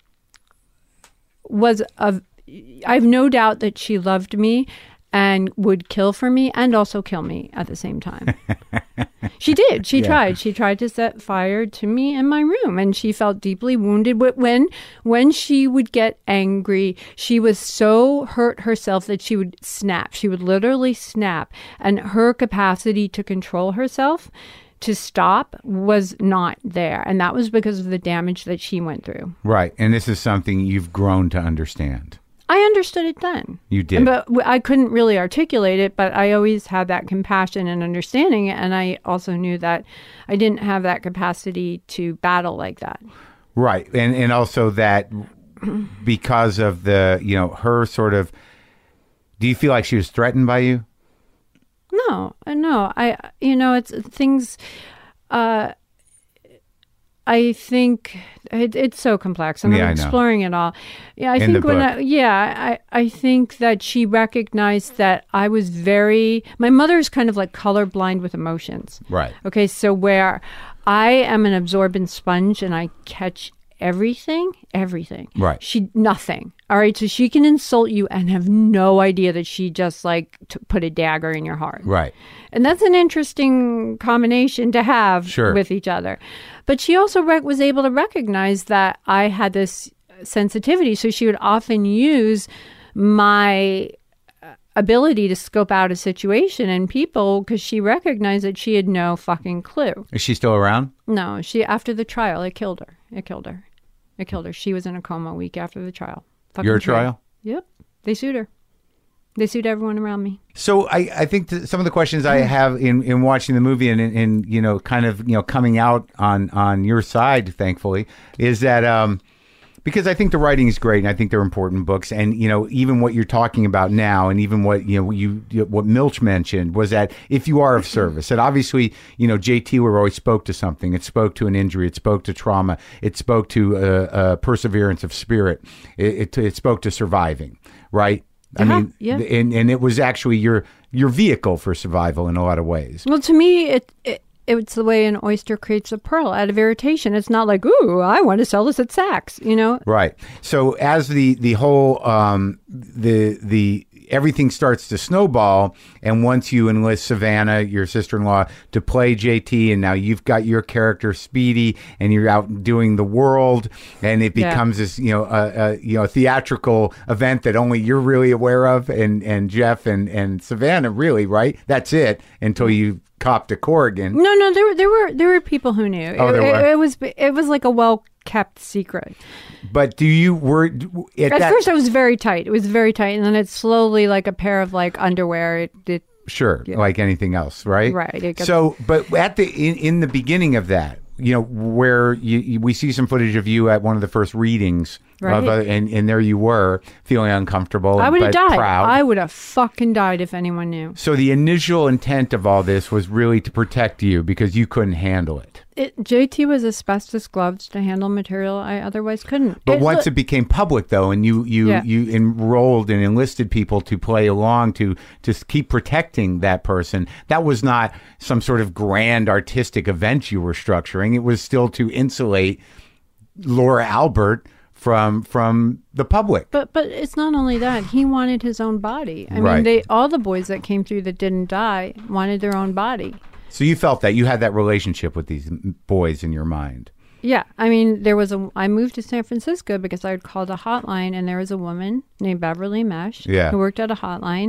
was a, I have no doubt that she loved me and would kill for me and also kill me at the same time. She did. She Yeah. tried. She tried to set fire to me in my room, and she felt deeply wounded. But when when she would get angry, she was so hurt herself that she would snap. She would literally snap, and her capacity to control herself, to stop, was not there. And that was because of the damage that she went through. Right. And this is something you've grown to understand. I understood it then. You did. But w- I couldn't really articulate it, but I always had that compassion and understanding. And I also knew that I didn't have that capacity to battle like that. Right. And and also that because of the, you know, her sort of, do you feel like she was threatened by you? No, uh, no. I, you know, it's things, uh, I think it, it's so complex, and Yeah, I I'm know. exploring it all. Yeah, I In think the when book. I, yeah, I, I think that she recognized that I was very, my mother's kind of like colorblind with emotions. Right. Okay, so where I am an absorbent sponge and I catch everything, everything. Right. She, nothing. All right, so she can insult you and have no idea that she just like t- put a dagger in your heart. Right. And that's an interesting combination to have Sure. with each other. But she also rec- was able to recognize that I had this sensitivity. So she would often use my uh, ability to scope out a situation and people because she recognized that she had no fucking clue. Is she still around? No, she, after the trial, it killed her. It killed her. It killed her. She was in a coma a week after the trial. Fucking Your trial. trial? Yep. They sued her. They sued everyone around me. So I, I think that some of the questions I have in, in watching the movie and, in in you know, kind of, you know, coming out on, on your side, thankfully, is that um, because I think the writing is great and I think they're important books. And, you know, even what you're talking about now and even what, you know, you what Milch mentioned was that if you are of service, and obviously, you know, J T Weir always spoke to something. It spoke to an injury. It spoke to trauma. It spoke to a, a perseverance of spirit. It, it, it spoke to surviving, right? I Uh-huh, mean, yeah. and, and it was actually your your vehicle for survival in a lot of ways. Well, to me, it, it it's the way an oyster creates a pearl out of irritation. It's not like, ooh, I want to sell this at Saks, you know? Right. So as the the whole um, the the everything starts to snowball, and once you enlist Savannah, your sister-in-law, to play J T, and now you've got your character Speedy, and you're out doing the world, and it Yeah. becomes this, you know, a, a you know theatrical event that only you're really aware of, and and Jeff and and Savannah, really, right? That's it until you cop to Corrigan. No, no, there were there were there were people who knew. Oh, it, there it- were. it was it was like a well kept secret. But do you were at, At that, first, it was very tight. It was very tight, and then it's slowly like a pair of like underwear. It, it Sure, like anything else, right? Right, it gets- So, but at the in, in the beginning of that, you know, where you, you, we see some footage of you at one of the first readings, Right. of, uh, and and there you were feeling uncomfortable. I would have but died. Proud. I would have fucking died if anyone knew. So the initial intent of all this was really to protect you because you couldn't handle it. It, J T was asbestos gloves to handle material I otherwise couldn't. But It- once look- it became public, though, and you you, Yeah. you enrolled and enlisted people to play along to to keep protecting that person, that was not some sort of grand artistic event you were structuring. It was still to insulate Laura Albert from from the public. But but it's not only that. He wanted his own body. I Right. mean, they all the boys that came through that didn't die wanted their own body. So you felt that you had that relationship with these m- boys in your mind. Yeah, I mean, there was a. I moved to San Francisco because I had called a hotline, and there was a woman named Beverly Mesh Yeah. who worked at a hotline,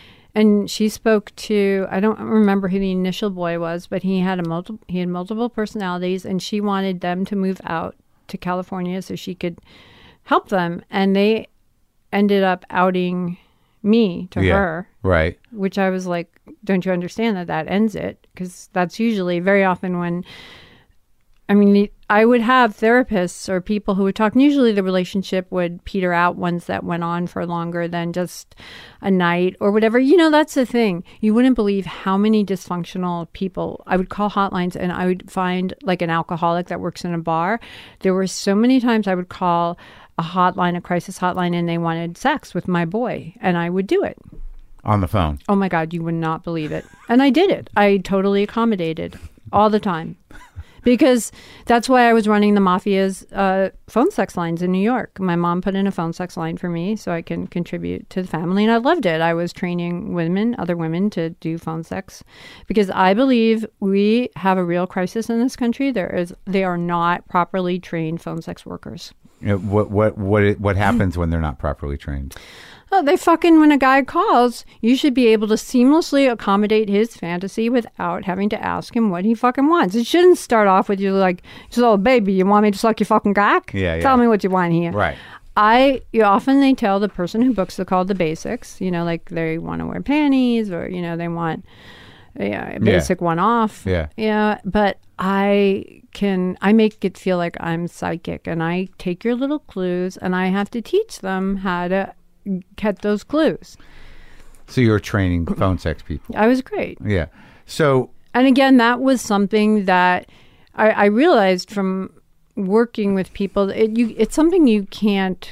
and she spoke to. I don't remember who the initial boy was, but he had a multiple. He had multiple personalities, and she wanted them to move out to California so she could help them, and they ended up outing me to Yeah. her, Right. which I was like, "Don't you understand that that ends it?" Because that's usually very often when. I mean, I would have therapists or people who would talk. And usually the relationship would peter out, ones that went on for longer than just a night or whatever. You know, that's the thing. You wouldn't believe how many dysfunctional people. I would call hotlines and I would find like an alcoholic that works in a bar. There were so many times I would call a hotline, a crisis hotline, and they wanted sex with my boy. And I would do it. On the phone. Oh my God, you would not believe it. And I did it. I totally accommodated all the time. Because that's why I was running the Mafia's uh, phone sex lines in New York. My mom put in a phone sex line for me so I can contribute to the family, and I loved it. I was training women, other women, to do phone sex because I believe we have a real crisis in this country. There is, they are not properly trained phone sex workers. You know, what what what what happens when they're not properly trained? Oh, they fucking, when a guy calls, you should be able to seamlessly accommodate his fantasy without having to ask him what he fucking wants. It shouldn't start off with you like, so baby, you want me to suck your fucking cock? Yeah, yeah. Tell me what you want here. Right. I, you often they tell the person who books the call the basics, you know, like they want to wear panties or, you know, they want yeah, a basic Yeah. one off. Yeah. Yeah. But I can, I make it feel like I'm psychic and I take your little clues and I have to teach them how to get those clues. So you're training phone sex people. I was great. Yeah. So, and again, that was something that I, I realized from working with people. It, you, it's something you can't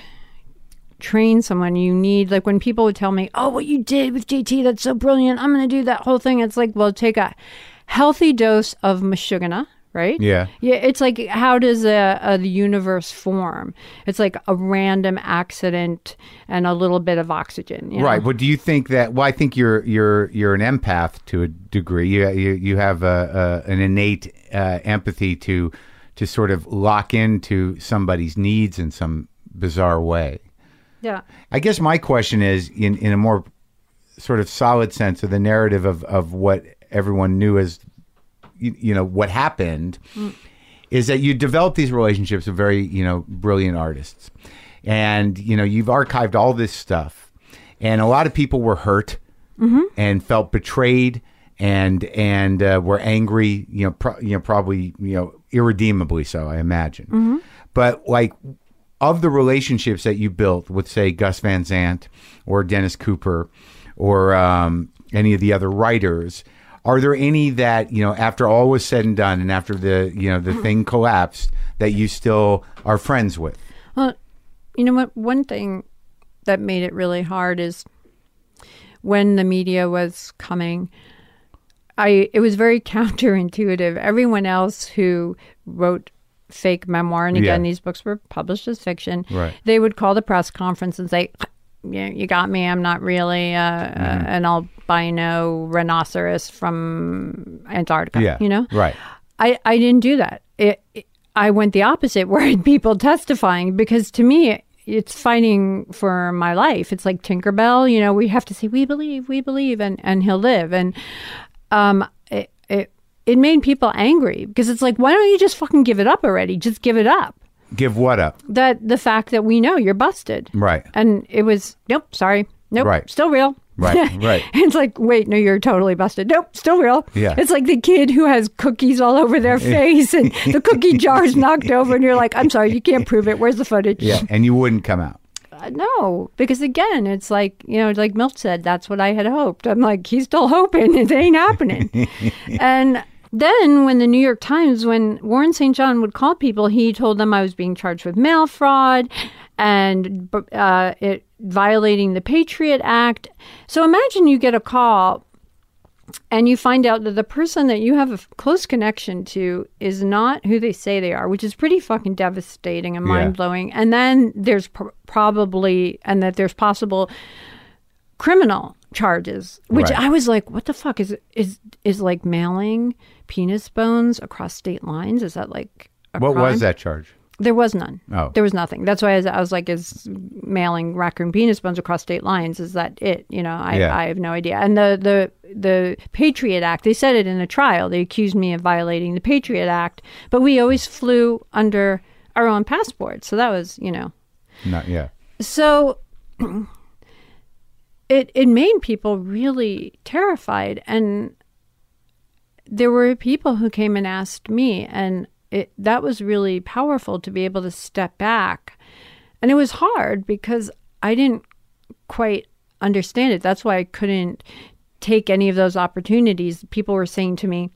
train someone. You need, like when people would tell me, oh, what you did with J T, that's so brilliant. I'm going to do that whole thing. It's like, well, take a healthy dose of Meshuggah. Right? Yeah. Yeah. It's like, how does a, a, the universe form? It's like a random accident and a little bit of oxygen. You know? right. But do you think that? Well, I think you're you're you're an empath to a degree. You you you have a, a an innate uh, empathy to to sort of lock into somebody's needs in some bizarre way. Yeah. I guess my question is, in in a more sort of solid sense of the narrative of of what everyone knew as, You, you know, what happened mm. is that you develop these relationships with very, you know, brilliant artists. And, you know, you've archived all this stuff. And a lot of people were hurt mm-hmm. and felt betrayed and and uh, were angry, you know, pro- you know, probably, you know, irredeemably so, I imagine. Mm-hmm. But like of the relationships that you built with, say, Gus Van Sant or Dennis Cooper or um, any of the other writers, are there any that, you know, after all was said and done and after the, you know, the thing collapsed, that you still are friends with? Well, you know what? One thing that made it really hard is when the media was coming, I it was very counterintuitive. Everyone else who wrote fake memoir, and again, Yeah. these books were published as fiction, Right. they would call the press conference and say, yeah, you got me. I'm not really uh, Mm-hmm. uh, an albino rhinoceros from Antarctica. Yeah. You know, Right. I, I didn't do that. It, it, I went the opposite, where I had people testifying, because to me, it's fighting for my life. It's like Tinkerbell. You know, we have to say, we believe, we believe, and, and he'll live. And um, it, it it made people angry, because it's like, why don't you just fucking give it up already? Just give it up. Give what up? That the fact that we know you're busted. Right. And it was, nope, sorry. Nope, Right. still real. Right, right. It's like, wait, no, you're totally busted. Nope, still real. Yeah. It's like the kid who has cookies all over their face and the cookie jar's knocked over and you're like, I'm sorry, you can't prove it. Where's the footage? Yeah. And you wouldn't come out. Uh, no, because again, it's like, you know, like Milt said, that's what I had hoped. I'm like, he's still hoping. It ain't happening. And then when the New York Times, when Warren Saint John would call people, he told them I was being charged with mail fraud and uh, it violating the Patriot Act. So imagine you get a call and you find out that the person that you have a close connection to is not who they say they are, which is pretty fucking devastating and Yeah. mind-blowing. And then there's pr- probably, and that there's possible criminal charges, which Right. I was like, what the fuck is, is, is like mailing penis bones across state lines? Is that like a What crime? was that charge? There was none. Oh. There was nothing. That's why I was, I was like, is mailing raccoon penis bones across state lines, is that it? You know, I, Yeah. I have no idea. And the, the, the Patriot Act, they said it in the trial. They accused me of violating the Patriot Act, but we always flew under our own passport. So that was, you know. Not yeah. So it it made people really terrified. And there were people who came and asked me, and it that was really powerful to be able to step back. And it was hard because I didn't quite understand it. That's why I couldn't take any of those opportunities. People were saying to me,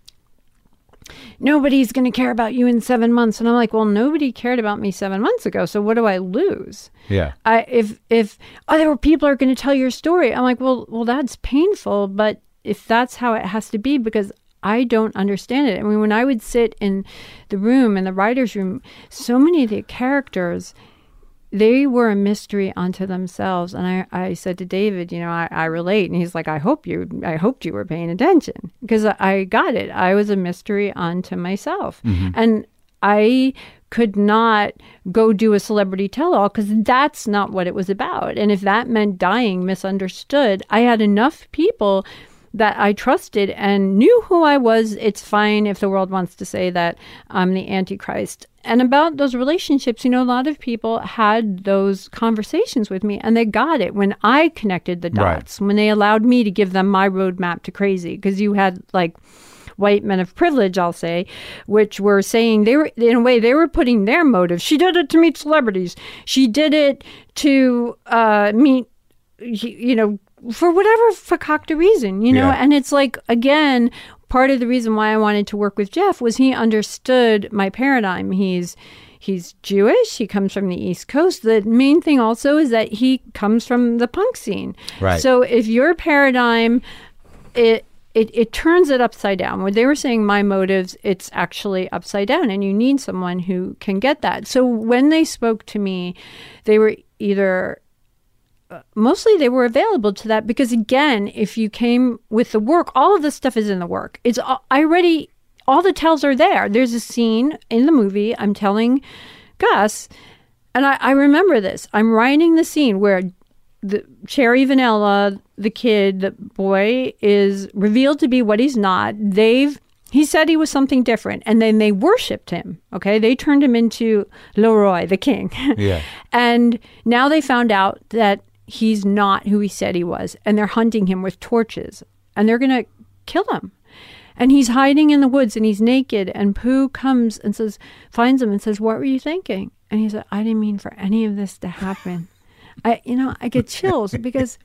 nobody's going to care about you in seven months. And I'm like, well, nobody cared about me seven months ago. So what do I lose? Yeah. I, if, if other people are going to tell your story, I'm like, well, well, that's painful. But if that's how it has to be, because I don't understand it. I mean, when I would sit in the room, in the writer's room, so many of the characters, they were a mystery unto themselves. And I, I said to David, you know, I, I relate. And he's like, I hope you, I hoped you were paying attention, because I, I got it. I was a mystery unto myself. Mm-hmm. And I could not go do a celebrity tell-all, because that's not what it was about. And if that meant dying misunderstood, I had enough people that I trusted and knew who I was. It's fine if the world wants to say that I'm the Antichrist. And about those relationships, you know, a lot of people had those conversations with me, and they got it when I connected the dots, right. When they allowed me to give them my roadmap to crazy. Because you had like white men of privilege, I'll say, which were saying they were, in a way, they were putting their motives. She did it to meet celebrities. She did it to uh, meet, you know, for whatever fakakta reason, you know. Yeah. And it's like, again, part of the reason why I wanted to work with Jeff was he understood my paradigm. He's he's Jewish. He comes from the East Coast. The main thing also is that he comes from the punk scene. Right. So if your paradigm, it it it turns it upside down. When they were saying my motives, it's actually upside down, and you need someone who can get that. So when they spoke to me, they were either mostly they were available to that, because again, if you came with the work, all of this stuff is in the work. It's I already, all the tells are there. There's a scene in the movie, I'm telling Gus, and I, I remember this. I'm writing the scene where the Cherry Vanilla, the kid, the boy, is revealed to be what he's not. They've He said he was something different, and then they worshipped him, okay? They turned him into Leroy, the king. Yeah. And now they found out that he's not who he said he was, and they're hunting him with torches, and they're going to kill him. And he's hiding in the woods, and he's naked, and Pooh comes and says, finds him and says, what were you thinking? And he said, I didn't mean for any of this to happen. I, you know, I get chills, because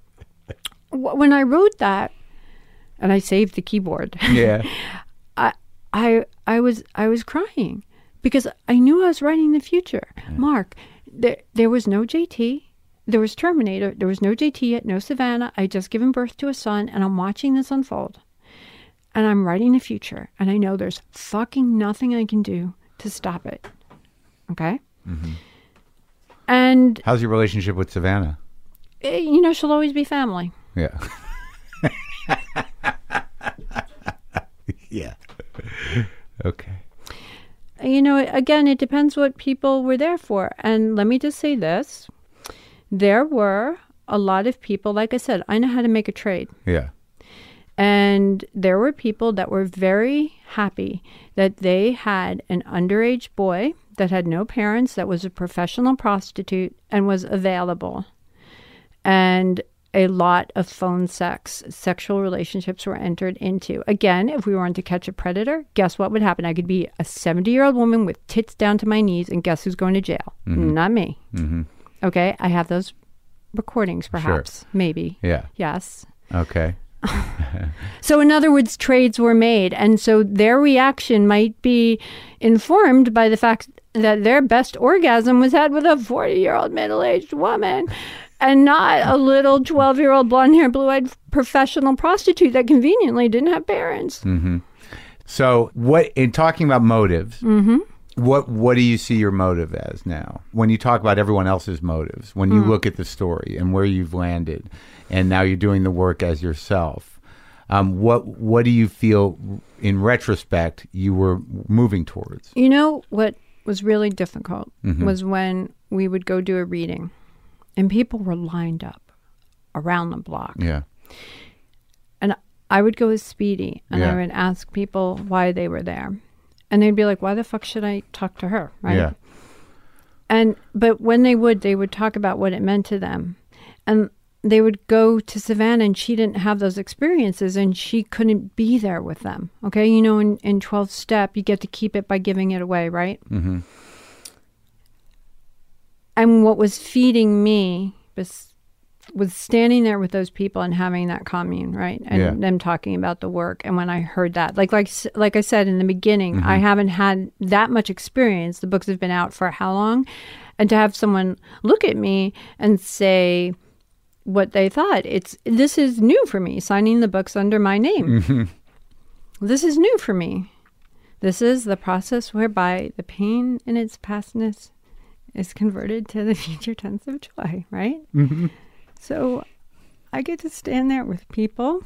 w- when I wrote that, and I saved the keyboard, yeah, I, I, I was, I was crying, because I knew I was writing the future. Yeah. Mark, there, there was no J T. There was Terminator. There was no J T yet, no Savannah. I just given birth to a son, and I'm watching this unfold. And I'm writing the future, and I know there's fucking nothing I can do to stop it. Okay? Mm-hmm. And how's your relationship with Savannah? You know, she'll always be family. Yeah. Yeah. Okay. You know, again, it depends what people were there for. And let me just say this. There were a lot of people, like I said, I know how to make a trade. Yeah. And there were people that were very happy that they had an underage boy that had no parents, that was a professional prostitute and was available. And a lot of phone sex, sexual relationships were entered into. Again, if we weren't to catch a predator, guess what would happen? I could be a seventy-year-old woman with tits down to my knees, and guess who's going to jail? Mm-hmm. Not me. Mm-hmm. Okay, I have those recordings, perhaps, sure. Maybe. Yeah. Yes. Okay. So in other words, trades were made. And so their reaction might be informed by the fact that their best orgasm was had with a forty-year-old middle-aged woman, and not a little twelve-year-old blonde-haired, blue-eyed professional prostitute that conveniently didn't have parents. Mm-hmm. So what, in talking about motives, mm-hmm. What what do you see your motive as now? When you talk about everyone else's motives, when you mm. look at the story and where you've landed, and now you're doing the work as yourself, um, what what do you feel, in retrospect, you were moving towards? You know, what was really difficult mm-hmm. was when we would go do a reading, and people were lined up around the block. Yeah. And I would go with Speedy, and yeah. I would ask people why they were there. And they'd be like, why the fuck should I talk to her, right? Yeah. And, but when they would, they would talk about what it meant to them. And they would go to Savannah and she didn't have those experiences and she couldn't be there with them. Okay. You know, in, in twelfth step, you get to keep it by giving it away, right? Mm-hmm. And what was feeding me was, was standing there with those people and having that commune, right? And Yeah. them talking about the work. And when I heard that, like, like, like I said in the beginning, Mm-hmm. I haven't had that much experience. The books have been out for how long? And to have someone look at me and say what they thought, it's, this is new for me, signing the books under my name. Mm-hmm. This is new for me. This is the process whereby the pain in its pastness is converted to the future tense of joy, right? Mm-hmm. So I get to stand there with people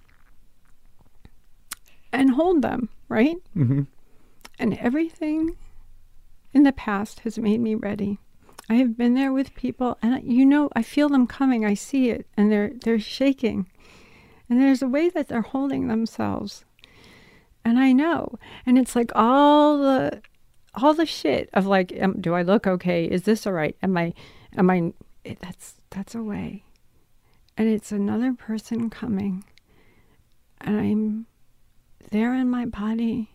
and hold them, right? Mm-hmm. And everything in the past has made me ready. I have been there with people, and you know, I feel them coming. I see it, and they're they're shaking, and there's a way that they're holding themselves, and I know, and it's like all the all the shit of like, um, do I look okay? Is this all right? Am I, am I? It, that's that's a way, and it's another person coming, and I'm there in my body.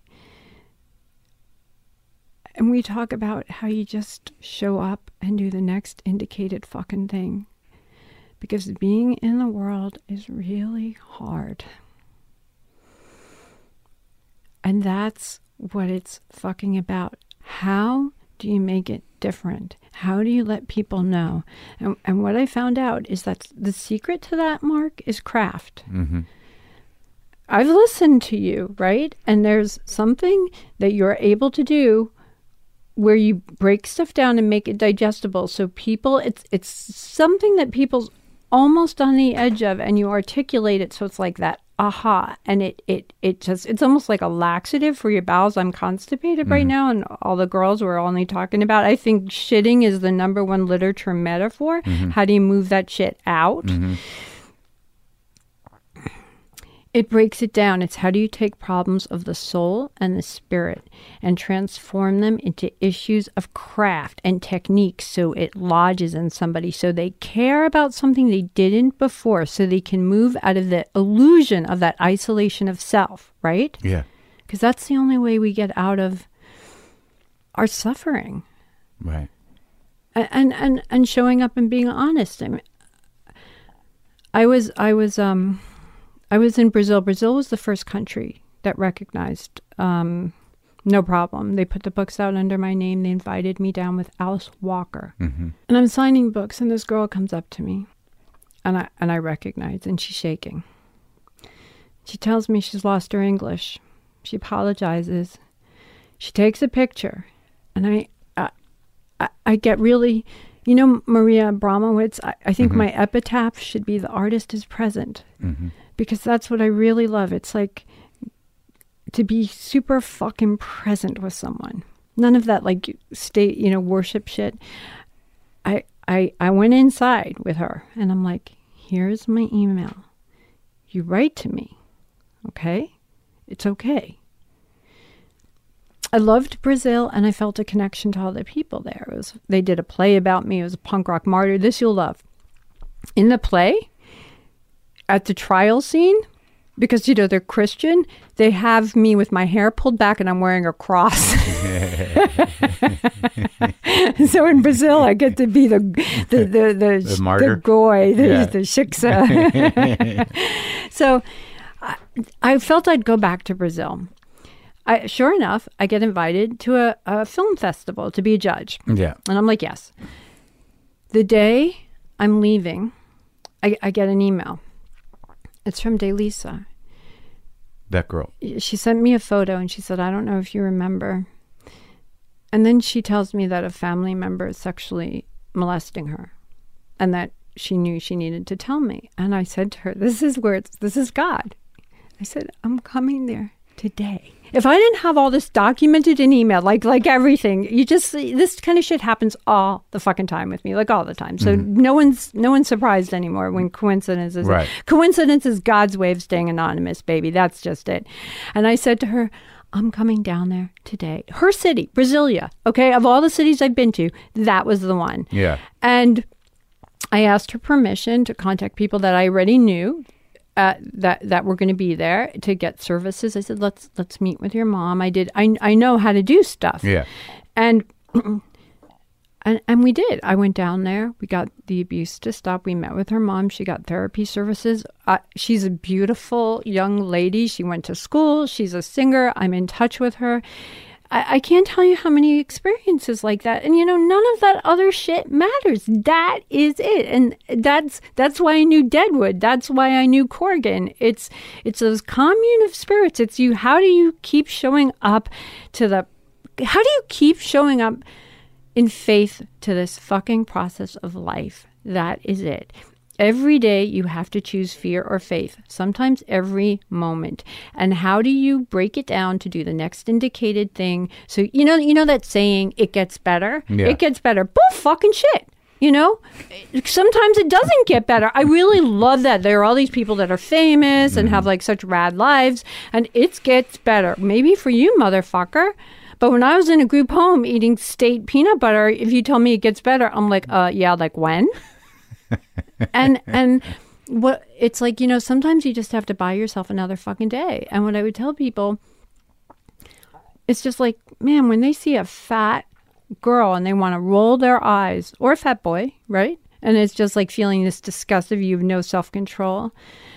And we talk about how you just show up and do the next indicated fucking thing. Because being in the world is really hard. And that's what it's fucking about. How do you make it different? How do you let people know? And, and what I found out is that the secret to that, Mark, is craft. Mm-hmm. I've listened to you, right? And there's something that you're able to do where you break stuff down and make it digestible. So people, it's it's something that people's almost on the edge of, and you articulate it so it's like that aha. And it it it just, it's almost like a laxative for your bowels. I'm constipated Mm-hmm. right now, and all the girls were only talking about, I think shitting is the number one literature metaphor. Mm-hmm. How do you move that shit out? Mm-hmm. It breaks it down. It's how do you take problems of the soul and the spirit and transform them into issues of craft and technique so it lodges in somebody, so they care about something they didn't before, so they can move out of the illusion of that isolation of self, right? Yeah. Because that's the only way we get out of our suffering. Right. And and and, and showing up and being honest. I mean, I was I was um I was in Brazil. Brazil was the first country that recognized um, no problem. They put the books out under my name. They invited me down with Alice Walker. Mm-hmm. And I'm signing books, and this girl comes up to me, and I and I recognize, and she's shaking. She tells me she's lost her English. She apologizes. She takes a picture, and I I, I, I get really, you know, Maria Abramowitz, I, I think Mm-hmm. my epitaph should be the artist is present. Mm-hmm. Because that's what I really love. It's like to be super fucking present with someone. None of that like state, you know, worship shit. I I I went inside with her and I'm like, here's my email. You write to me. Okay? It's okay. I loved Brazil, and I felt a connection to all the people there. It was, they did a play about me. It was a punk rock martyr. This you'll love. In the play, at the trial scene, because, you know, they're Christian, they have me with my hair pulled back and I'm wearing a cross. So in Brazil, I get to be the the the the, The martyr? the goy, the, Yeah. the shiksa. So I, I felt I'd go back to Brazil. I, sure enough, I get invited to a, a film festival to be a judge. Yeah. And I'm like, yes. The day I'm leaving, I, I get an email. It's from Delisa. That girl. She sent me a photo and she said, I don't know if you remember. And then she tells me that a family member is sexually molesting her and that she knew she needed to tell me. And I said to her, this is where it's, this is God. I said, I'm coming there today. If I didn't have all this documented in email, like like everything, you just, this kind of shit happens all the fucking time with me, like all the time. So Mm-hmm. no one's no one's surprised anymore when coincidence is Right. coincidence is God's way of staying anonymous, baby. That's just it. And I said to her, I'm coming down there today. Her city, Brasilia. Okay, of all the cities I've been to, that was the one. Yeah. And I asked her permission to contact people that I already knew uh, that that were going to be there to get services. I said, let's let's meet with your mom. I did. I I know how to do stuff. Yeah. And and and we did. I went down there. We got the abuse to stop. We met with her mom. She got therapy services. Uh, she's a beautiful young lady. She went to school. She's a singer. I'm in touch with her. I, I can't tell you how many experiences like that. And, you know, none of that other shit matters. That is it. And that's that's why I knew Deadwood. That's why I knew Corgan. It's it's those commune of spirits. It's you. How do you keep showing up to the... How do you keep showing up in faith to this fucking process of life? That is it. Every day you have to choose fear or faith, sometimes every moment. And how do you break it down to do the next indicated thing? So, you know, you know that saying, it gets better? Yeah. It gets better. Bull fucking shit. You know, sometimes it doesn't get better. I really love that. There are all these people that are famous and have like such rad lives, and it gets better. Maybe for you, motherfucker. But when I was in a group home eating state peanut butter, if you tell me it gets better, I'm like, uh, yeah, like when? and and what it's like, you know, sometimes you just have to buy yourself another fucking day. And what I would tell people, it's just like, man, when they see a fat girl and they want to roll their eyes, or a fat boy, right? And it's just like feeling this disgust of you, no self-control.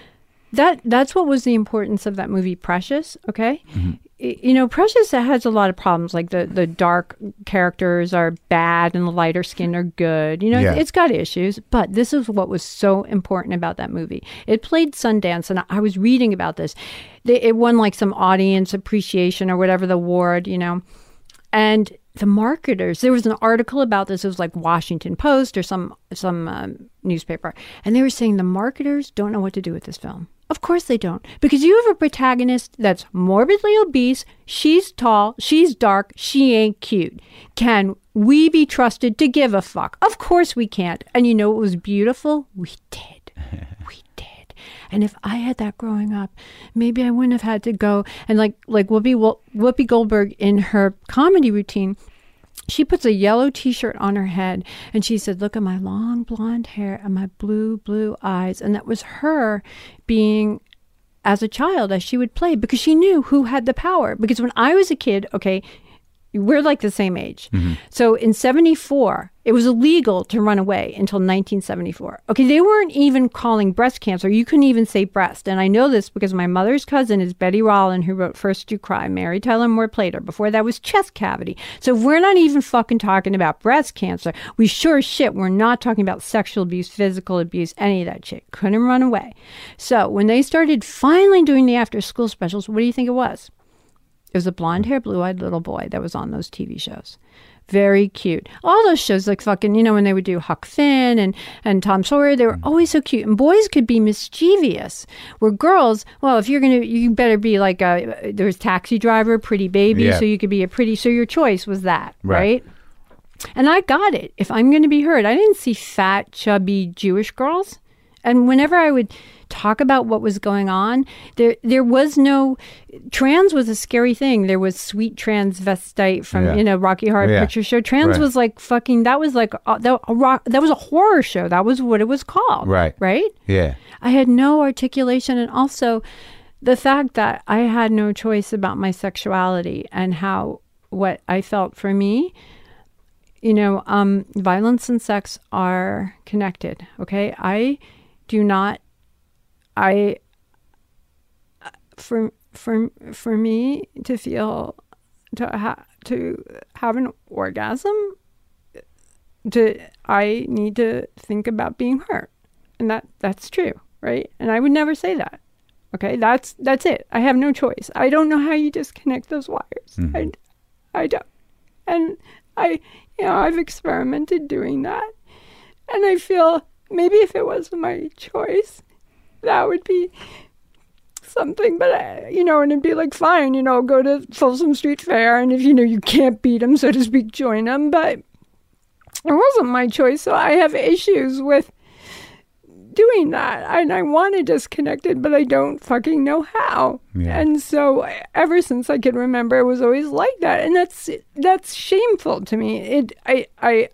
That that's what was the importance of that movie, Precious. Okay. Mm-hmm. You know, Precious has a lot of problems. Like the, the dark characters are bad and the lighter skin are good. You know, Yeah. it's, it's got issues. But this is what was so important about that movie. It played Sundance, and I was reading about this. They, it won like some audience appreciation or whatever the award, you know. And the marketers, there was an article about this. It was like Washington Post or some some um, newspaper. And they were saying the marketers don't know what to do with this film. Of course they don't. Because you have a protagonist that's morbidly obese, she's tall, she's dark, she ain't cute. Can we be trusted to give a fuck? Of course we can't. And you know what was beautiful? We did. We did. And if I had that growing up, maybe I wouldn't have had to go. And like like Whoopi, Whoopi Goldberg in her comedy routine, she puts a yellow T-shirt on her head and she said, look at my long blonde hair and my blue, blue eyes. And that was her being as a child, as she would play, because she knew who had the power. Because when I was a kid, okay, we're like the same age. Mm-hmm. So in seventy-four, it was illegal to run away until nineteen seventy-four. Okay, they weren't even calling breast cancer. You couldn't even say breast. And I know this because my mother's cousin is Betty Rollin, who wrote First You Cry, Mary Tyler Moore Plater. Before that was chest cavity. So if we're not even fucking talking about breast cancer, we sure as shit, we're not talking about sexual abuse, physical abuse, any of that shit. Couldn't run away. So when they started finally doing the after school specials, what do you think it was? It was a blonde-haired, blue-eyed little boy that was on those T V shows. Very cute. All those shows, like fucking, you know, when they would do Huck Finn and, and Tom Sawyer, they were always so cute. And boys could be mischievous. Where girls, well, if you're going to, you better be like a, there was Taxi Driver, Pretty Baby, Yeah. so you could be a pretty, so your choice was that, Right. right? And I got it. If I'm going to be heard, I didn't see fat, chubby Jewish girls. And whenever I would talk about what was going on, there there was no, trans was a scary thing. There was Sweet Transvestite from, Yeah. you know, Rocky Horror Yeah. Picture Show. Trans Right. was like fucking, that was like, uh, that, a rock, that was a horror show. That was what it was called. Right. Right? Yeah. I had no articulation. And also the fact that I had no choice about my sexuality and how, what I felt for me. You know, um, violence and sex are connected. Okay. I do not, I, for, for, for me to feel, to have, to have an orgasm, to, I need to think about being hurt. And that, that's true. Right. And I would never say that. Okay. That's, that's it. I have no choice. I don't know how you disconnect those wires. Mm-hmm. I, I don't. And I, you know, I've experimented doing that. And I feel maybe if it was my choice, that would be something. But, I, you know, and it'd be like, fine, you know, go to Folsom Street Fair. And if, you know, you can't beat them, so to speak, join them. But it wasn't my choice. So I have issues with doing that. And I want to disconnect it, but I don't fucking know how. Yeah. And so ever since I can remember, it was always like that. And that's that's shameful to me. It I I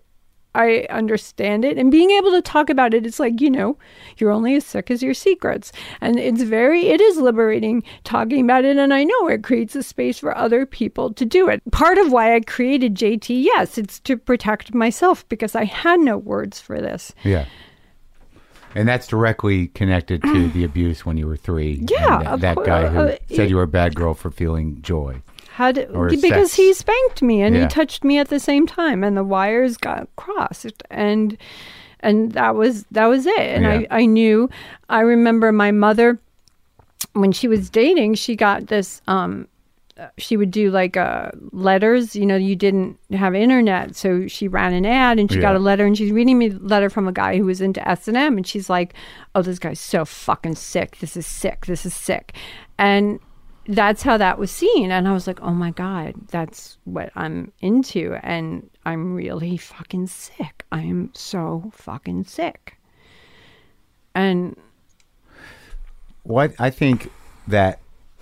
I understand it. And being able to talk about it, it's like, you know, you're only as sick as your secrets. And it's very, it is liberating talking about it. And I know it creates a space for other people to do it. Part of why I created J T, yes, it's to protect myself because I had no words for this. Yeah. And that's directly connected to the abuse when you were three. Yeah. And that, that guy who uh, said you were a bad girl for feeling joy. How did, Or because sex. he spanked me and Yeah. he touched me at the same time and the wires got crossed and and that was that was it. And Yeah. I, I knew, I remember my mother, when she was dating, she got this, um, she would do like uh, letters, you know, you didn't have internet. So she ran an ad and she got Yeah. a letter and she's reading me a letter from a guy who was into S and M and she's like, oh, this guy's so fucking sick. This is sick. This is sick. And that's how that was seen. And I was like, oh my God, that's what I'm into. And I'm really fucking sick. I am so fucking sick. And What I think that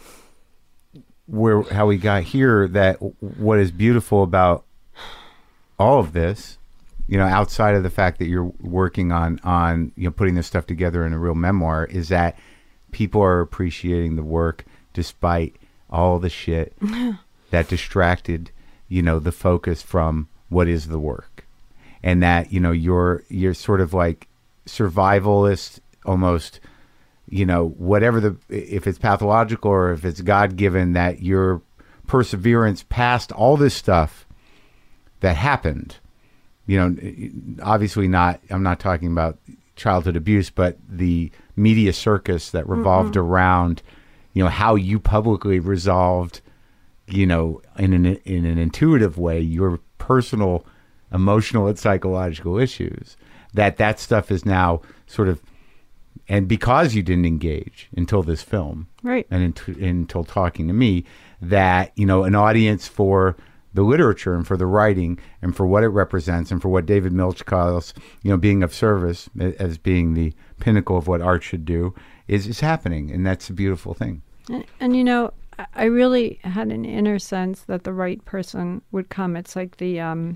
where how we got here, that what is beautiful about all of this, you know, outside of the fact that you're working on on you know putting this stuff together in a real memoir, is that people are appreciating the work despite all the shit that distracted, you know, the focus from what is the work. And that, you know, you're you're sort of like survivalist almost, you know, whatever the, if it's pathological or if it's God-given, that your perseverance past all this stuff that happened, you know, obviously not, I'm not talking about childhood abuse, but the media circus that revolved mm-hmm. around, you know, how you publicly resolved, you know, in an, in an intuitive way, your personal emotional and psychological issues, that that stuff is now sort of, and because you didn't engage until this film, right, and int- until talking to me, that, you know, an audience for the literature and for the writing and for what it represents and for what David Milch calls, you know, being of service as being the pinnacle of what art should do is, is happening. And that's a beautiful thing. And, and, you know, I really had an inner sense that the right person would come. It's like the um,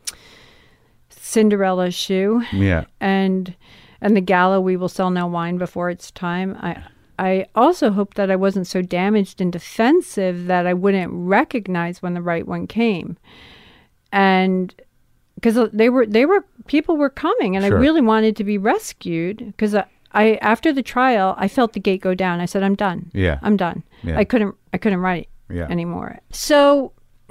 Cinderella shoe. Yeah. And and the gala, we will sell no wine before it's time. I I also hoped that I wasn't so damaged and defensive that I wouldn't recognize when the right one came. And because they were, they were, people were coming and Sure. I really wanted to be rescued because I, I, after the trial, I felt the gate go down. I said, I'm done. Yeah. I'm done. Yeah. I couldn't, I couldn't write Yeah. anymore. So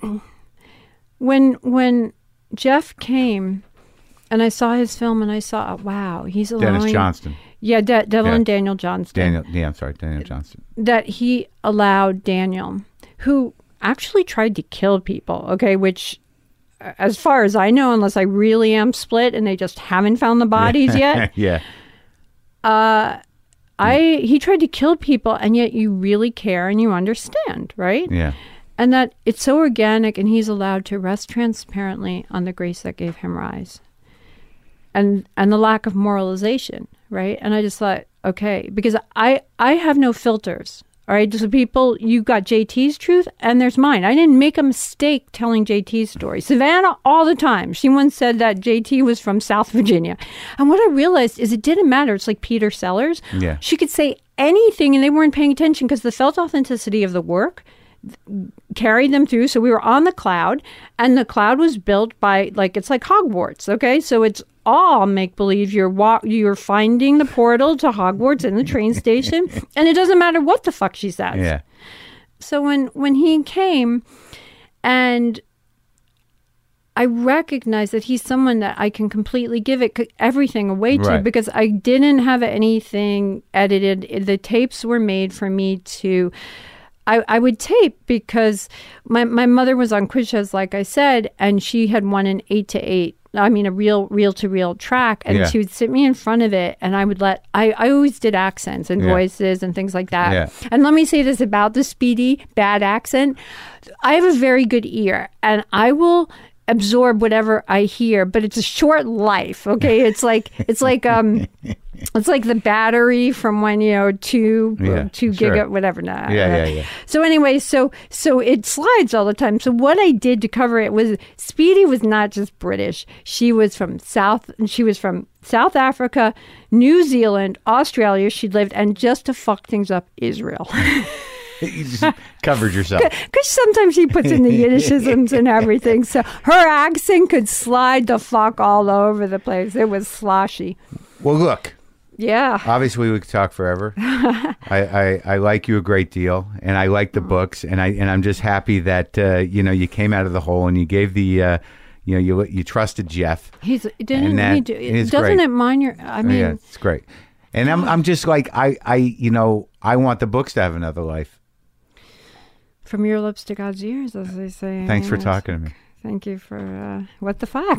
when, when Jeff came and I saw his film and I saw, wow, he's allowing... Dennis Johnston. Yeah, De- Devlin Yeah. Daniel Johnston. Daniel, yeah, I'm sorry, Daniel Johnston. That he allowed Daniel, who actually tried to kill people, okay, which, uh, as far as I know, unless I really am split and they just haven't found the bodies yet, Yeah. uh, I he tried to kill people, and yet you really care and you understand, right? Yeah. And that it's so organic, and he's allowed to rest transparently on the grace that gave him rise. And and the lack of moralization, right? And I just thought, okay, because I, I have no filters, all right? So people, you got J T's truth and there's mine. I didn't make a mistake telling J T's story. Savannah, all the time. She once said that J T was from South Virginia. And what I realized is it didn't matter. It's like Peter Sellers. Yeah. She could say anything and they weren't paying attention because the felt authenticity of the work carried them through. So we were on the cloud, and the cloud was built by, like, it's like Hogwarts, okay? So it's all make-believe. You're wa- you're finding the portal to Hogwarts in the train station, and it doesn't matter what the fuck she says. Yeah. So when, when he came, and I recognized that he's someone that I can completely give it everything away to, Right. because I didn't have anything edited. The tapes were made for me to... I, I would tape because my, my mother was on Quiz Shows, like I said, and she had won an eight to eight. I mean, a real reel to reel track. And Yeah. she would sit me in front of it, and I would let, I, I always did accents and Yeah. voices and things like that. Yeah. And let me say this about the Speedy bad accent. I have a very good ear, and I will absorb whatever I hear, but it's a short life. Okay. It's like, it's like, um, It's like the battery from when, you know, two, Yeah, two sure. giga, whatever. Nah, Yeah, yeah, yeah. So anyway, so so it slides all the time. So what I did to cover it was Speedy was not just British. She was from South, she was from South Africa, New Zealand, Australia. She lived, and just to fuck things up, Israel. You just covered yourself. Because sometimes she puts in the Yiddishisms and everything. So her accent could slide the fuck all over the place. It was sloshy. Well, look. Yeah. Obviously, we could talk forever. I, I, I like you a great deal, and I like the books, and I and I'm just happy that uh, you know you came out of the hole and you gave the uh, you know you you trusted Jeff. He's didn't that he do, is doesn't great. it mind your? I mean, yeah, it's great. And I'm I'm just like I I you know I want the books to have another life. from your lips to God's ears, as they say. Thanks for Yes. talking to me. Thank you for uh, what the fuck.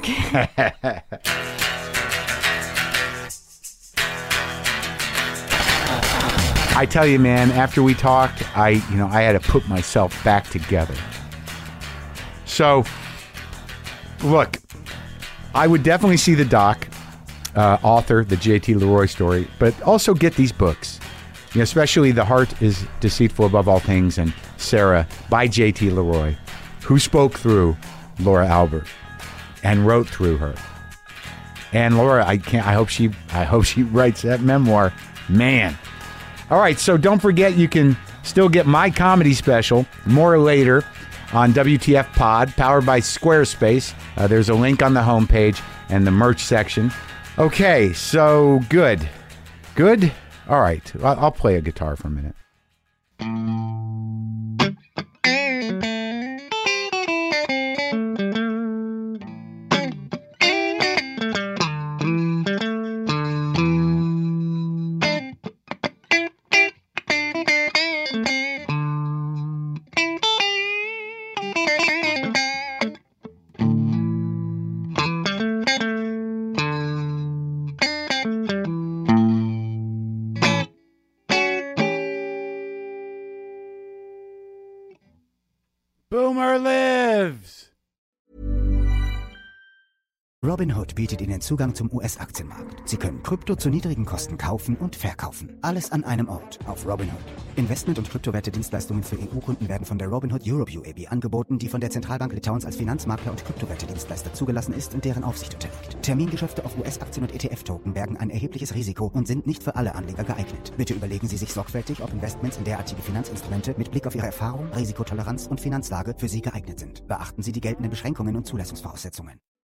I tell you, man, after we talked, I, you know, I had to put myself back together. So, look, I would definitely see the doc, uh, author, the J T Leroy story, but also get these books. You know, especially The Heart is Deceitful Above All Things and Sarah by J T Leroy, who spoke through Laura Albert and wrote through her. And Laura, I can't. I hope she. I hope she writes that memoir. Man. All right, so don't forget you can still get my comedy special, More Later, on W T F Pod, powered by Squarespace. Uh, there's a link on the homepage and the merch section. Okay, so good. Good? All right, I'll, I'll play a guitar for a minute. Boomer lives! Robinhood bietet Ihnen Zugang zum U S-Aktienmarkt. Sie können Krypto zu niedrigen Kosten kaufen und verkaufen. Alles an einem Ort auf Robinhood. Investment- und Kryptowerte-Dienstleistungen für E U-Kunden werden von der Robinhood Europe U A B angeboten, die von der Zentralbank Litauens als Finanzmakler und Kryptowerte-Dienstleister zugelassen ist und deren Aufsicht unterliegt. Termingeschäfte auf U S-Aktien und E T F-Token bergen ein erhebliches Risiko und sind nicht für alle Anleger geeignet. Bitte überlegen Sie sich sorgfältig, ob Investments in derartige Finanzinstrumente mit Blick auf Ihre Erfahrung, Risikotoleranz und Finanzlage für Sie geeignet sind. Beachten Sie die geltenden Beschränkungen und Zulassungsvoraussetzungen.